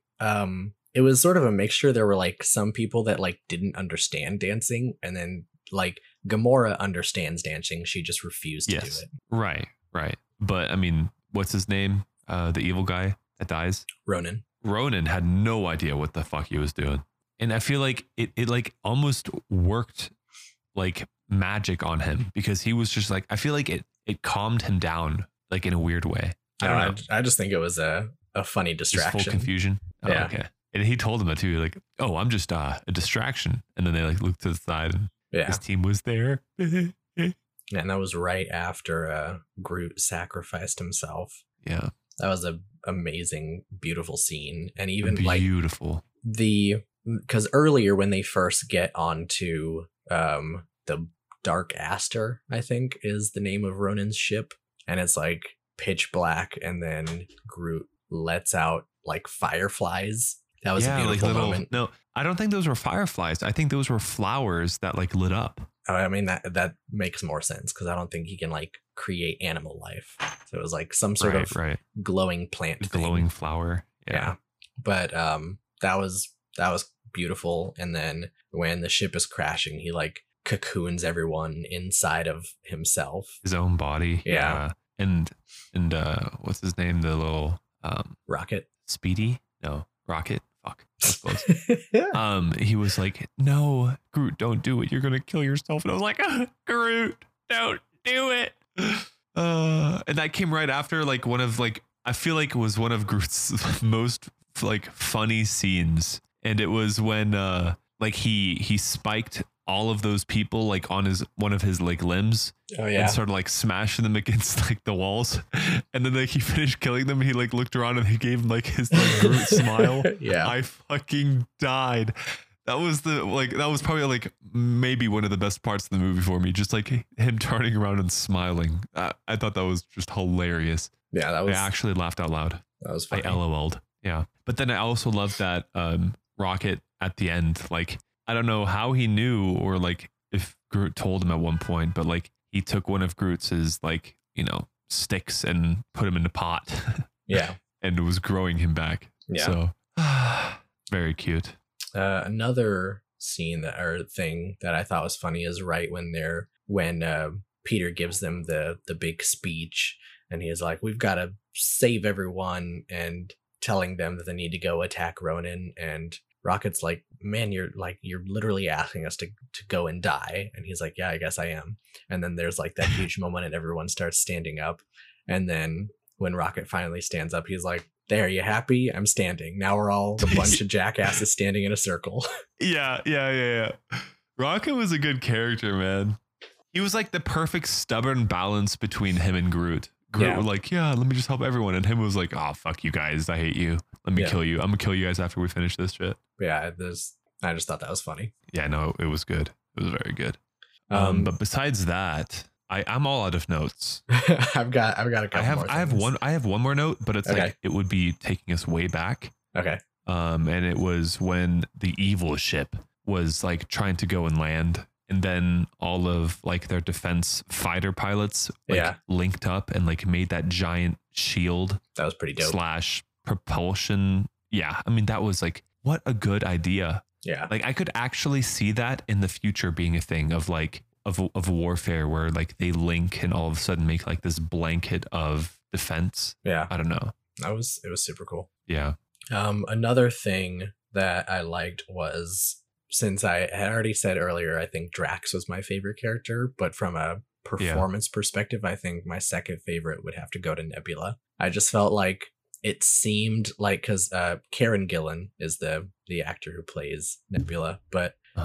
it was sort of a mixture. There were like some people that like didn't understand dancing, and then like Gamora understands dancing. She just refused to do it. Right. But I mean, what's his name? The evil guy that dies? Ronan. Ronan had no idea what the fuck he was doing. And I feel like it like almost worked like magic on him, because he was just like, I feel like it calmed him down like in a weird way. I don't know. I just think it was a funny distraction. Just full confusion. Oh, yeah. Okay. And he told him that too, like, oh, I'm just a distraction. And then they like looked to the side and his team was there. And that was right after Groot sacrificed himself. Yeah. That was a amazing, beautiful scene. And even beautiful. Like because earlier when they first get onto the Dark Aster, I think is the name of Ronan's ship, and it's like pitch black, and then Groot lets out like fireflies. That was a beautiful moment. No, I don't think those were fireflies. I think those were flowers that like lit up. I mean, that makes more sense, because I don't think he can like create animal life. So it was like some sort of glowing plant thing. Glowing flower. Yeah. But that was beautiful. And then when the ship is crashing, he like cocoons everyone inside of himself, his own body. Yeah. And what's his name? The little Rocket. Speedy? No, Rocket. Fuck. That's close. He was like, no, Groot, don't do it. You're gonna kill yourself. And I was like, Groot, don't do it. And that came right after like one of like, I feel like it was one of Groot's most like funny scenes. And it was when like he spiked all of those people like on one of his like limbs. Oh yeah. And started like smashing them against like the walls. And then like he finished killing them. He like looked around and he gave him like his like Groot smile. Yeah. I fucking died. That was probably like maybe one of the best parts of the movie for me. Just like him turning around and smiling. I thought that was just hilarious. Yeah, I actually laughed out loud. That was funny. I LOL'd. Yeah. But then I also loved that Rocket at the end, like, I don't know how he knew, or like if Groot told him at one point, but like he took one of Groot's like, sticks and put him in a pot. Yeah. And was growing him back. Yeah. So very cute. Another scene thing that I thought was funny is right when Peter gives them the big speech, and he's like, we've got to save everyone, and telling them that they need to go attack Ronan, and Rocket's like, man, you're literally asking us to go and die. And he's like, yeah, I guess I am. And then there's like that huge moment and everyone starts standing up. And then when Rocket finally stands up, he's like, there, you happy? I'm standing. Now we're all a bunch of jackasses standing in a circle. Yeah. Rocket was a good character, man. He was like the perfect stubborn balance between him and Groot. Groot was like, yeah, let me just help everyone. And him was like, oh, fuck you guys. I hate you. Let me kill you. I'm going to kill you guys after we finish this shit. Yeah, I just thought that was funny. Yeah, no, it was good. It was very good. But besides that, I'm all out of notes. I've got a couple more things. I have one more note, but it's like it would be taking us way back. Okay. And it was when the evil ship was like trying to go and land, and then all of like their defense fighter pilots linked up and like made that giant shield. That was pretty dope. / propulsion. Yeah. I mean, that was like, what a good idea. Yeah. Like I could actually see that in the future being a thing of like, of warfare, where like they link and all of a sudden make like this blanket of defense. Yeah. I don't know. It was super cool. Yeah. Another thing that I liked was, since I had already said earlier, I think Drax was my favorite character, but from a performance perspective, I think my second favorite would have to go to Nebula. I just felt like it seemed like, because Karen Gillan is the actor who plays Nebula, but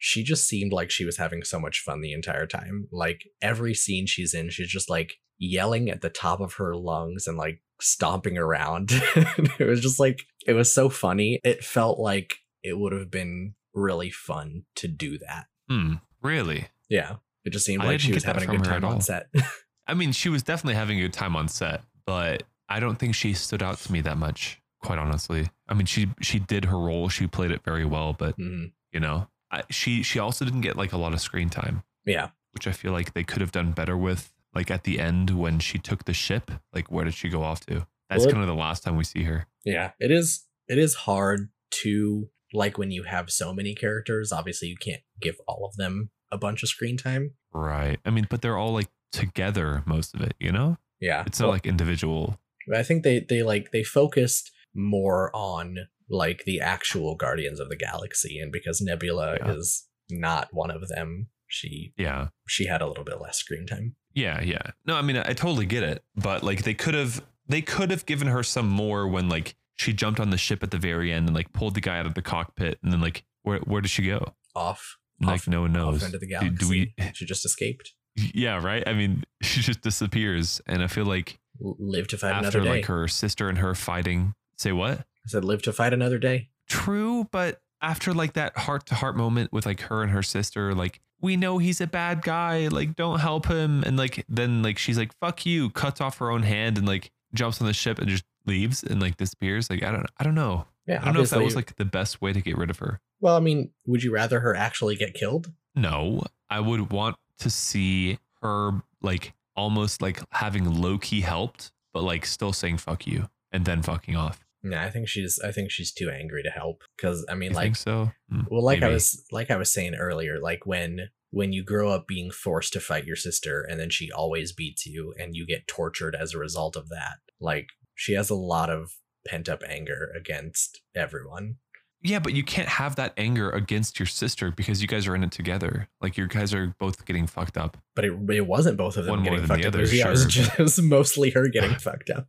she just seemed like she was having so much fun the entire time. Like every scene she's in, she's just like yelling at the top of her lungs and like stomping around. It was just like, it was so funny. It felt like it would have been really fun to do that. Really? Yeah. It just seemed like she was having a good time on set. I mean, she was definitely having a good time on set, but I don't think she stood out to me that much, quite honestly. I mean, she did her role. She played it very well, but you know, she also didn't get like a lot of screen time. Yeah. Which I feel like they could have done better with, like at the end when she took the ship, like where did she go off to? That's kind of the last time we see her. Yeah, it is hard to, like, when you have so many characters, obviously you can't give all of them a bunch of screen time. Right. I mean, but they're all like together most of it, you know? Yeah. It's not like individual. I think they focused more on like the actual Guardians of the Galaxy, and because Nebula is not one of them, she had a little bit less screen time. Yeah. No, I mean, I totally get it, but like they could have given her some more when like she jumped on the ship at the very end and like pulled the guy out of the cockpit, and then like where did she go? Off. Like no one knows. Off into the galaxy. She just escaped. Yeah, right. I mean, she just disappears, and I feel like live to fight after another day. Like her sister and her fighting. Say what? I said live to fight another day. True, but after like that heart-to-heart moment with like her and her sister, like we know he's a bad guy, like don't help him, and like then like she's like fuck you, cuts off her own hand and like jumps on the ship and just leaves and like disappears. Like I don't know. Yeah, I don't know if that was like the best way to get rid of her. Well, I mean, would you rather her actually get killed? No, I would want to see her like almost like having low-key helped, but like still saying fuck you and then fucking off. Yeah, I think she's too angry to help, because I mean, you like, think so? Well, like maybe. I was saying earlier, like when you grow up being forced to fight your sister and then she always beats you and you get tortured as a result of that, like she has a lot of pent up anger against everyone. Yeah, but you can't have that anger against your sister because you guys are in it together. Like you guys are both getting fucked up. But it wasn't both of them one getting fucked up. Other, sure. It was mostly her getting fucked up.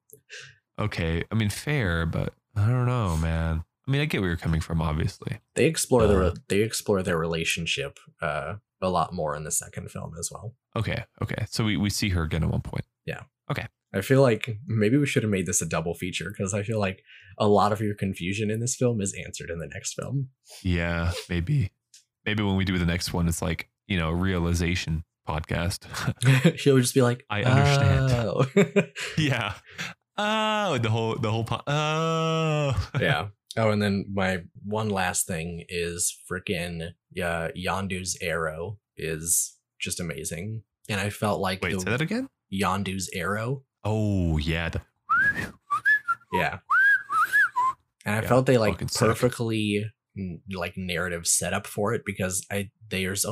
Okay, I mean fair, but I don't know, man. I mean, I get where you're coming from. Obviously, they explore their relationship a lot more in the second film as well. Okay. So we see her again at one point. Yeah. Okay. I feel like maybe we should have made this a double feature, because I feel like a lot of your confusion in this film is answered in the next film. Yeah, maybe when we do the next one, it's like, you know, realization podcast. He'll just be like, I understand. Oh. Yeah. Oh, the whole oh. Yeah. Oh, and then my one last thing is freaking Yondu's arrow is just amazing. And I felt like say that again? Yondu's arrow. Oh yeah. Yeah. And I felt they like perfectly like narrative setup for it, because there's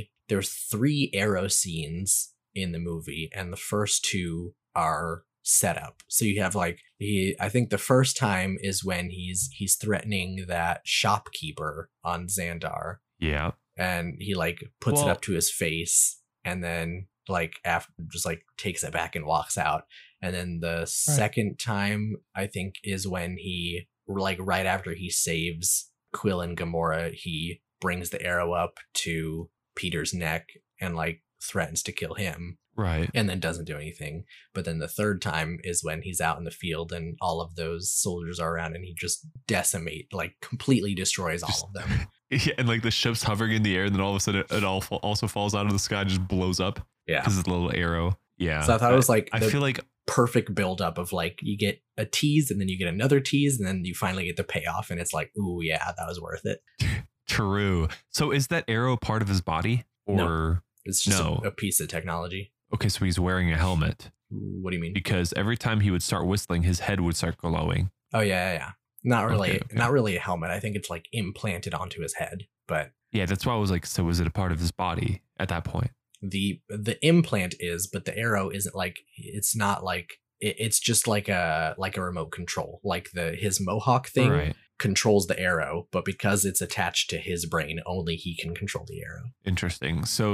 3 arrow scenes in the movie, and the first 2 are set up. So you have like I think the first time is when he's threatening that shopkeeper on Xandar. Yeah. And he like puts it up to his face, and then like after just like takes it back and walks out. And then the second time I think is when he like right after he saves Quill and Gamora, he brings the arrow up to Peter's neck and like threatens to kill him. Right. And then doesn't do anything. But then the third time is when he's out in the field and all of those soldiers are around, and he just completely destroys all of them. Yeah, and like the ship's hovering in the air, and then all of a sudden it all also falls out of the sky and just blows up. Yeah. Because it's a little arrow. Yeah. So I thought it was like I feel like perfect buildup of like you get a tease and then you get another tease and then you finally get the payoff, and it's like, ooh, yeah, that was worth it. True. So is that arrow part of his body, or no, it's just a piece of technology? Okay, so he's wearing a helmet. What do you mean? Because every time he would start whistling, his head would start glowing. Oh yeah. Not really, not really a helmet. I think it's like implanted onto his head. But yeah, that's why I was like, so is it a part of his body at that point? The implant is, but the arrow isn't. Like, it's not like it's just like a remote control. Like his mohawk thing controls the arrow, but because it's attached to his brain, only he can control the arrow. Interesting. So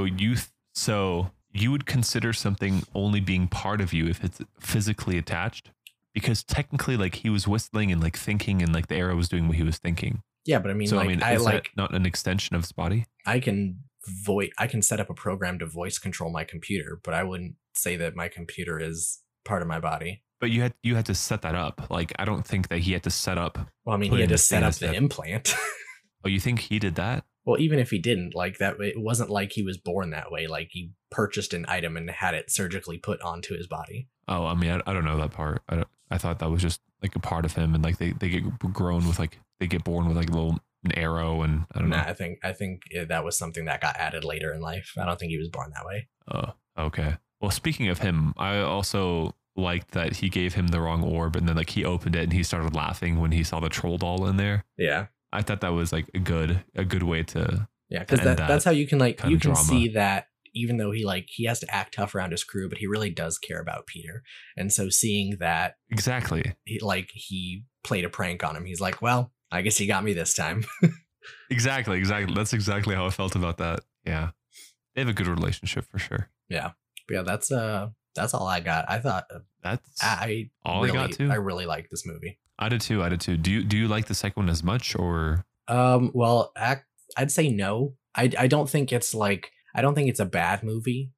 you would consider something only being part of you if it's physically attached? Because technically, like, he was whistling and like thinking, and like the arrow was doing what he was thinking. Yeah, but I mean, So like, I mean, I is that like not an extension of his body? I can I can set up a program to voice control my computer, but I wouldn't say that my computer is part of my body. But you had to set that up. Like I don't think that he had to set up Well, I mean, he putting had to this thing set in up his the head. implant. Oh, you think he did that? Well, even if he didn't, like that, it wasn't like he was born that way. Like he purchased an item and had it surgically put onto his body. Oh, I mean, I don't know that part. I thought that was just like a part of him, and like they get grown with like they get born with like a little an arrow, and I don't know. Nah, I think that was something that got added later in life. I don't think he was born that way. Oh, okay. Well, speaking of him, I also liked that he gave him the wrong orb, and then like he opened it and he started laughing when he saw the troll doll in there. Yeah, I thought that was like a good way to yeah, because end that's how you can like kind you of can drama. see that even though he has to act tough around his crew, but he really does care about Peter. And so seeing that Exactly. he played a prank on him, he's like, well, I guess he got me this time. Exactly. That's exactly how I felt about that. Yeah. They have a good relationship for sure. Yeah, but yeah, that's all I got. I thought That's I all really, I got too. I really like this movie. I did too. I did too. Do you like the second one as much or? Well, I'd say no. I don't think it's like I don't think it's a bad movie.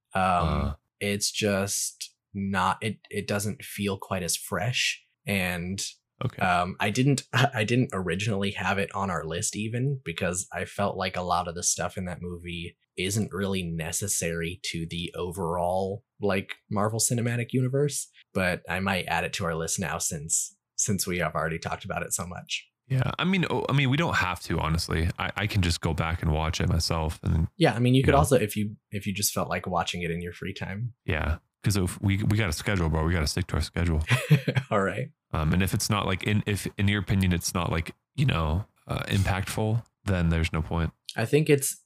It's just not it doesn't feel quite as fresh. And Okay. I didn't originally have it on our list even because I felt like a lot of the stuff in that movie isn't really necessary to the overall like Marvel Cinematic Universe, but I might add it to our list now since we have already talked about it so much. Yeah. I mean, we don't have to, honestly. I can just go back and watch it myself. And Yeah, I mean, you could know. also if you just felt like watching it in your free time. yeah, because if we got a schedule, bro, we got to stick to our schedule. All right. And if it's not like if in your opinion, it's not like, impactful, then there's no point. I think it's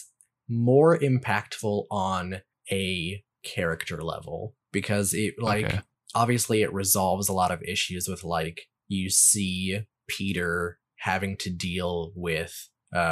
more impactful on a character level because it like Okay. obviously it resolves a lot of issues with like you see Peter having to deal with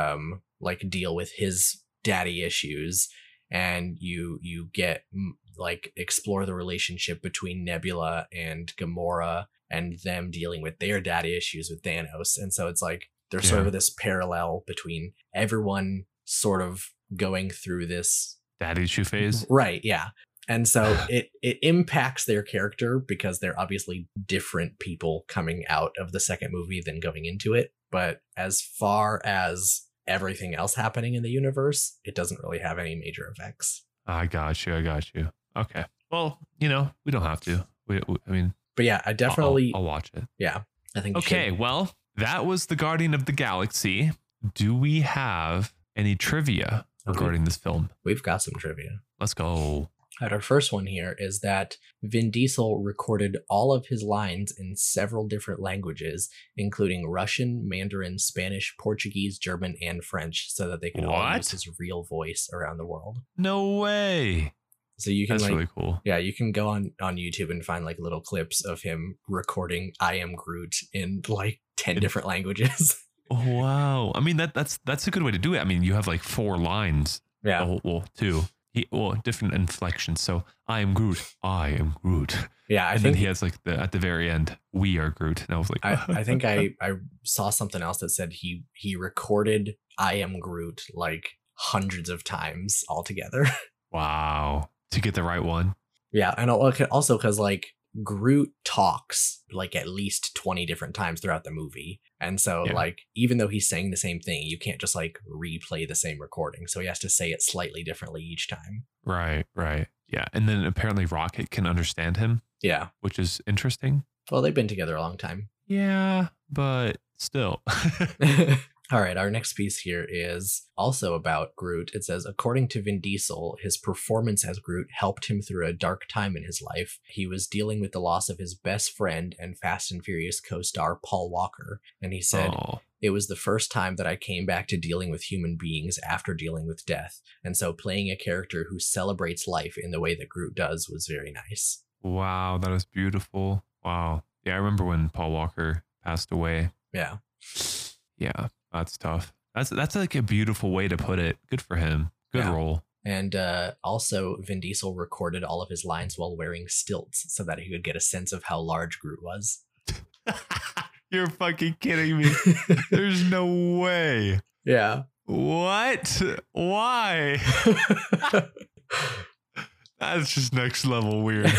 his daddy issues, and you get like explore the relationship between Nebula and Gamora and them dealing with their daddy issues with Thanos. And so it's like there's sort of this parallel between everyone sort of going through this Daddy issue phase. right, yeah. And so it impacts their character because they're obviously different people coming out of the second movie than going into it. But as far as everything else happening in the universe, it doesn't really have any major effects. I got you. Okay. Well, we don't have to. I mean, but yeah, I definitely I'll watch it. Yeah, I think. Okay. Well, that was the Guardian of the Galaxy. Do we have any trivia regarding this film? We've got some trivia. Let's go. All right, our first one here is that Vin Diesel recorded all of his lines in several different languages, including Russian, Mandarin, Spanish, Portuguese, German, and French, so that they could all use his real voice around the world. No way. So you can That's really cool. Yeah, you can go on YouTube and find like little clips of him recording "I Am Groot" in like 10 different languages. Oh, wow. I mean that's a good way to do it. I mean, you have like 4 lines. Yeah. Oh, well, 2. Different inflections. So I am Groot. I am Groot. Yeah, I think then he has like at the very end, we are Groot. And I was like, I think I saw something else that said he recorded "I Am Groot" like hundreds of times altogether. Wow. To get the right one. Yeah, and also because like Groot talks like at least 20 different times throughout the movie. And so like even though he's saying the same thing, you can't just like replay the same recording. So he has to say it slightly differently each time. Right. Yeah. And then apparently Rocket can understand him. Yeah. Which is interesting. Well, they've been together a long time. Yeah, but still. All right, our next piece here is also about Groot. It says, according to Vin Diesel, his performance as Groot helped him through a dark time in his life. He was dealing with the loss of his best friend and Fast and Furious co-star Paul Walker. And he said, it was the first time that I came back to dealing with human beings after dealing with death. And so playing a character who celebrates life in the way that Groot does was very nice. Wow, that is beautiful. Wow. Yeah, I remember when Paul Walker passed away. Yeah. Yeah. That's tough. That's like a beautiful way to put it. Good for him. Good role. And also, Vin Diesel recorded all of his lines while wearing stilts so that he could get a sense of how large Groot was. You're fucking kidding me. There's no way. Yeah. What? Why? That's just next level weird.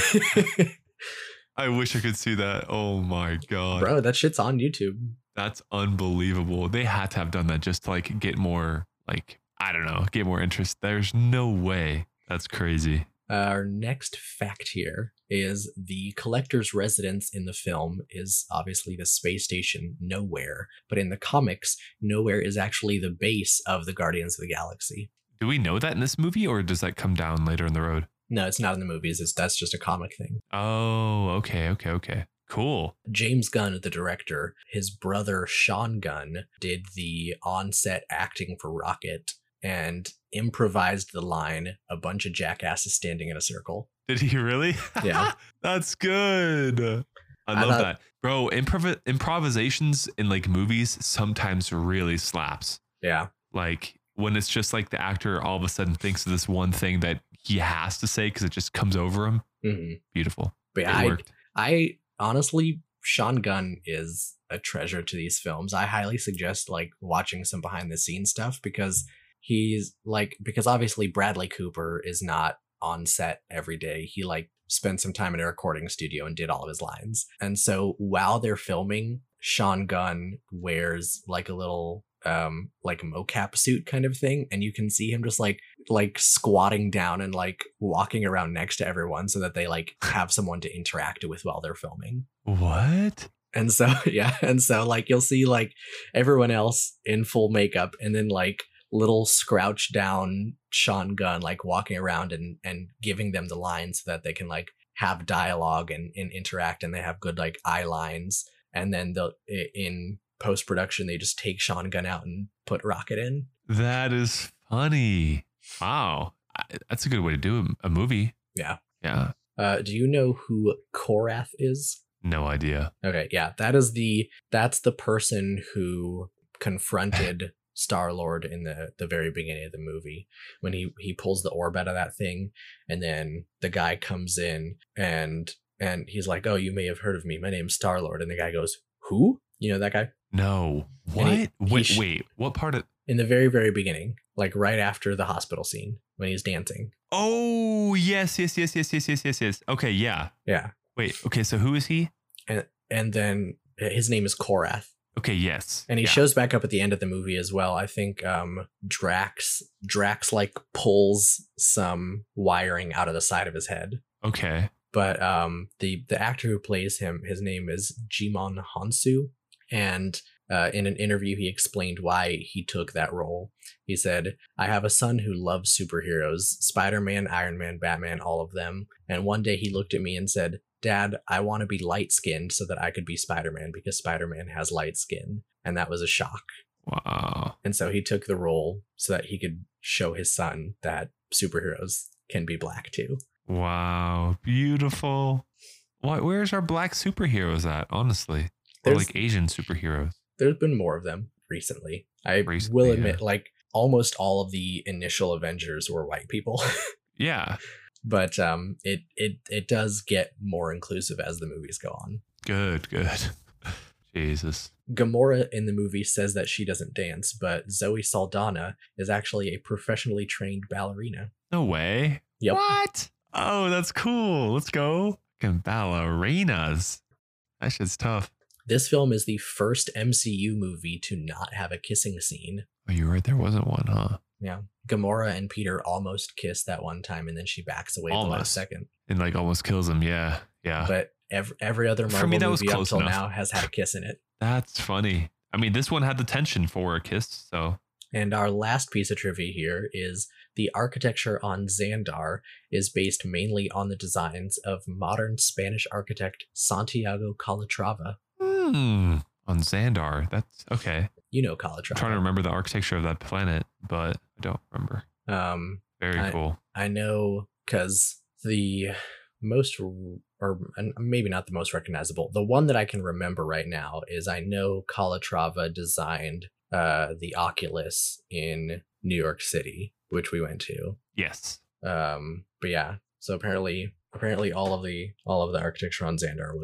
I wish I could see that. Oh my God. Bro, that shit's on YouTube. That's unbelievable. They had to have done that just to like get more, like, I don't know, get more interest. There's no way. That's crazy. Our next fact here is the collector's residence in the film is obviously the space station Nowhere, but in the comics, Nowhere is actually the base of the Guardians of the Galaxy. Do we know that in this movie, or does that come down later in the road? No, it's not in the movies. That's just a comic thing. Oh, okay. Cool. James Gunn, the director, his brother Sean Gunn did the on-set acting for Rocket and improvised the line, "A bunch of jackasses standing in a circle." Did he really? Yeah. That's good. I love that. Bro, improvisations in like movies sometimes really slaps. Yeah. Like when it's just like the actor all of a sudden thinks of this one thing that he has to say because it just comes over him. Mm-hmm. Beautiful. But yeah, I honestly, Sean Gunn is a treasure to these films. I highly suggest like watching some behind the scenes stuff because because obviously Bradley Cooper is not on set every day. He like spent some time in a recording studio and did all of his lines. And so while they're filming, Sean Gunn wears like a little like mocap suit kind of thing, and you can see him just like squatting down and like walking around next to everyone so that they like have someone to interact with while they're filming. What? And so like you'll see like everyone else in full makeup and then like little scrouched down Sean Gunn like walking around and giving them the lines so that they can like have dialogue and interact, and they have good like eye lines. And then they'll in post-production they just take Sean Gunn out and put Rocket in. That is funny. Wow. That's a good way to do a movie. Yeah. Do you know who Korath is? No idea. Okay, yeah. That's the person who confronted Star-Lord in the very beginning of the movie when he pulls the orb out of that thing, and then the guy comes in and he's like, "Oh, you may have heard of me. My name's Star-Lord." And the guy goes, "Who?" You know that guy? No. What? Wait. What part of... In the very, very beginning, like right after the hospital scene when he's dancing. Oh, yes. Okay, yeah. Yeah. Wait, okay, so who is he? And then his name is Korath. Okay, yes. And he shows back up at the end of the movie as well. I think Drax like pulls some wiring out of the side of his head. Okay. But the actor who plays him, his name is Jimon Hansu. And in an interview, he explained why he took that role. He said, "I have a son who loves superheroes, Spider-Man, Iron Man, Batman, all of them. And one day he looked at me and said, 'Dad, I want to be light-skinned so that I could be Spider-Man because Spider-Man has light skin.' And that was a shock." Wow. And so he took the role so that he could show his son that superheroes can be black too. Wow. Beautiful. Where's our black superheroes at, honestly? Or like Asian superheroes? There's been more of them recently. I will admit, like almost all of the initial Avengers were white people. Yeah. But it does get more inclusive as the movies go on. Good. Jesus. Gamora in the movie says that she doesn't dance, but Zoe Saldana is actually a professionally trained ballerina. No way. Yep. What? Oh, that's cool. Let's go. Fucking ballerinas. That shit's tough. This film is the first MCU movie to not have a kissing scene. Oh, you're right. There wasn't one, huh? Yeah. Gamora and Peter almost kiss that one time, and then she backs away the last second. And like almost kills him. Yeah. But every other Marvel movie up until now has had a kiss in it. That's funny. I mean, this one had the tension for a kiss, so. And our last piece of trivia here is the architecture on Xandar is based mainly on the designs of modern Spanish architect Santiago Calatrava. On Xandar. That's okay. You know Calatrava. I'm trying to remember the architecture of that planet, but I don't remember. Very cool. I know because the most, or maybe not the most recognizable, the one that I can remember right now is I know Calatrava designed the Oculus in New York City, which we went to. Yes. But yeah, so apparently all of the architecture on Xandar was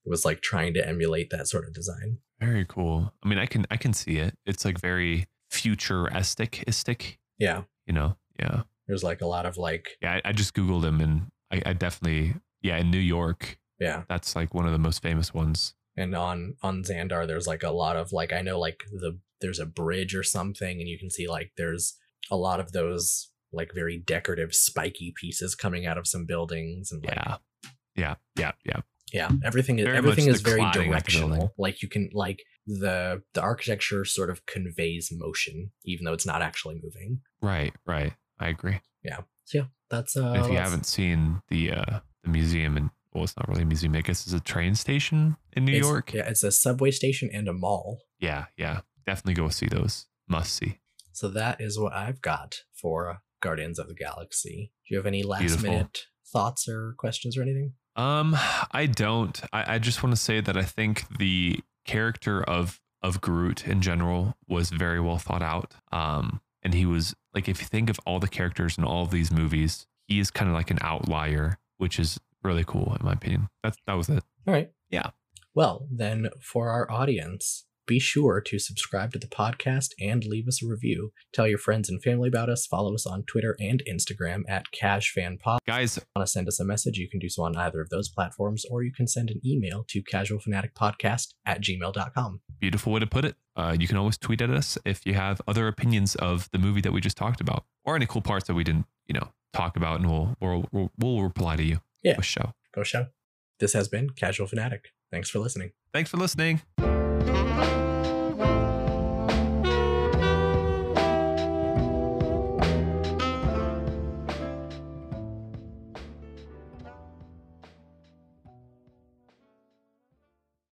was like trying to emulate that sort of design. Very cool. I mean, I can see it. It's like very futuristic. Yeah. You know? Yeah. There's like a lot of like, Yeah. I just Googled him and I definitely, yeah, in New York. Yeah. That's like one of the most famous ones. And on Xandar, there's like a lot of like, I know like there's a bridge or something, and you can see like there's a lot of those like very decorative spiky pieces coming out of some buildings. And like, yeah. Everything is very directional. Like you can like the architecture sort of conveys motion, even though it's not actually moving. Right. I agree. Yeah. So yeah, that's if you haven't seen the museum, and well, it's not really a museum, I guess it's a train station in New York. Yeah, it's a subway station and a mall. Yeah. Definitely go see those. Must see. So that is what I've got for Guardians of the Galaxy. Do you have any last minute thoughts or questions or anything? I don't. I just want to say that I think the character of Groot in general was very well thought out. And he was like, if you think of all the characters in all of these movies, he is kind of like an outlier, which is really cool in my opinion. That was it. All right. Yeah. Well, then for our audience, be sure to subscribe to the podcast and leave us a review. Tell your friends and family about us. Follow us on Twitter and Instagram at CasualFanPod. Guys, if you want to send us a message, you can do so on either of those platforms, or you can send an email to casualfanaticpodcast@gmail.com. Beautiful way to put it. You can always tweet at us if you have other opinions of the movie that we just talked about, or any cool parts that we didn't, talk about, and we'll reply to you. Yeah. Go show. This has been Casual Fanatic. Thanks for listening.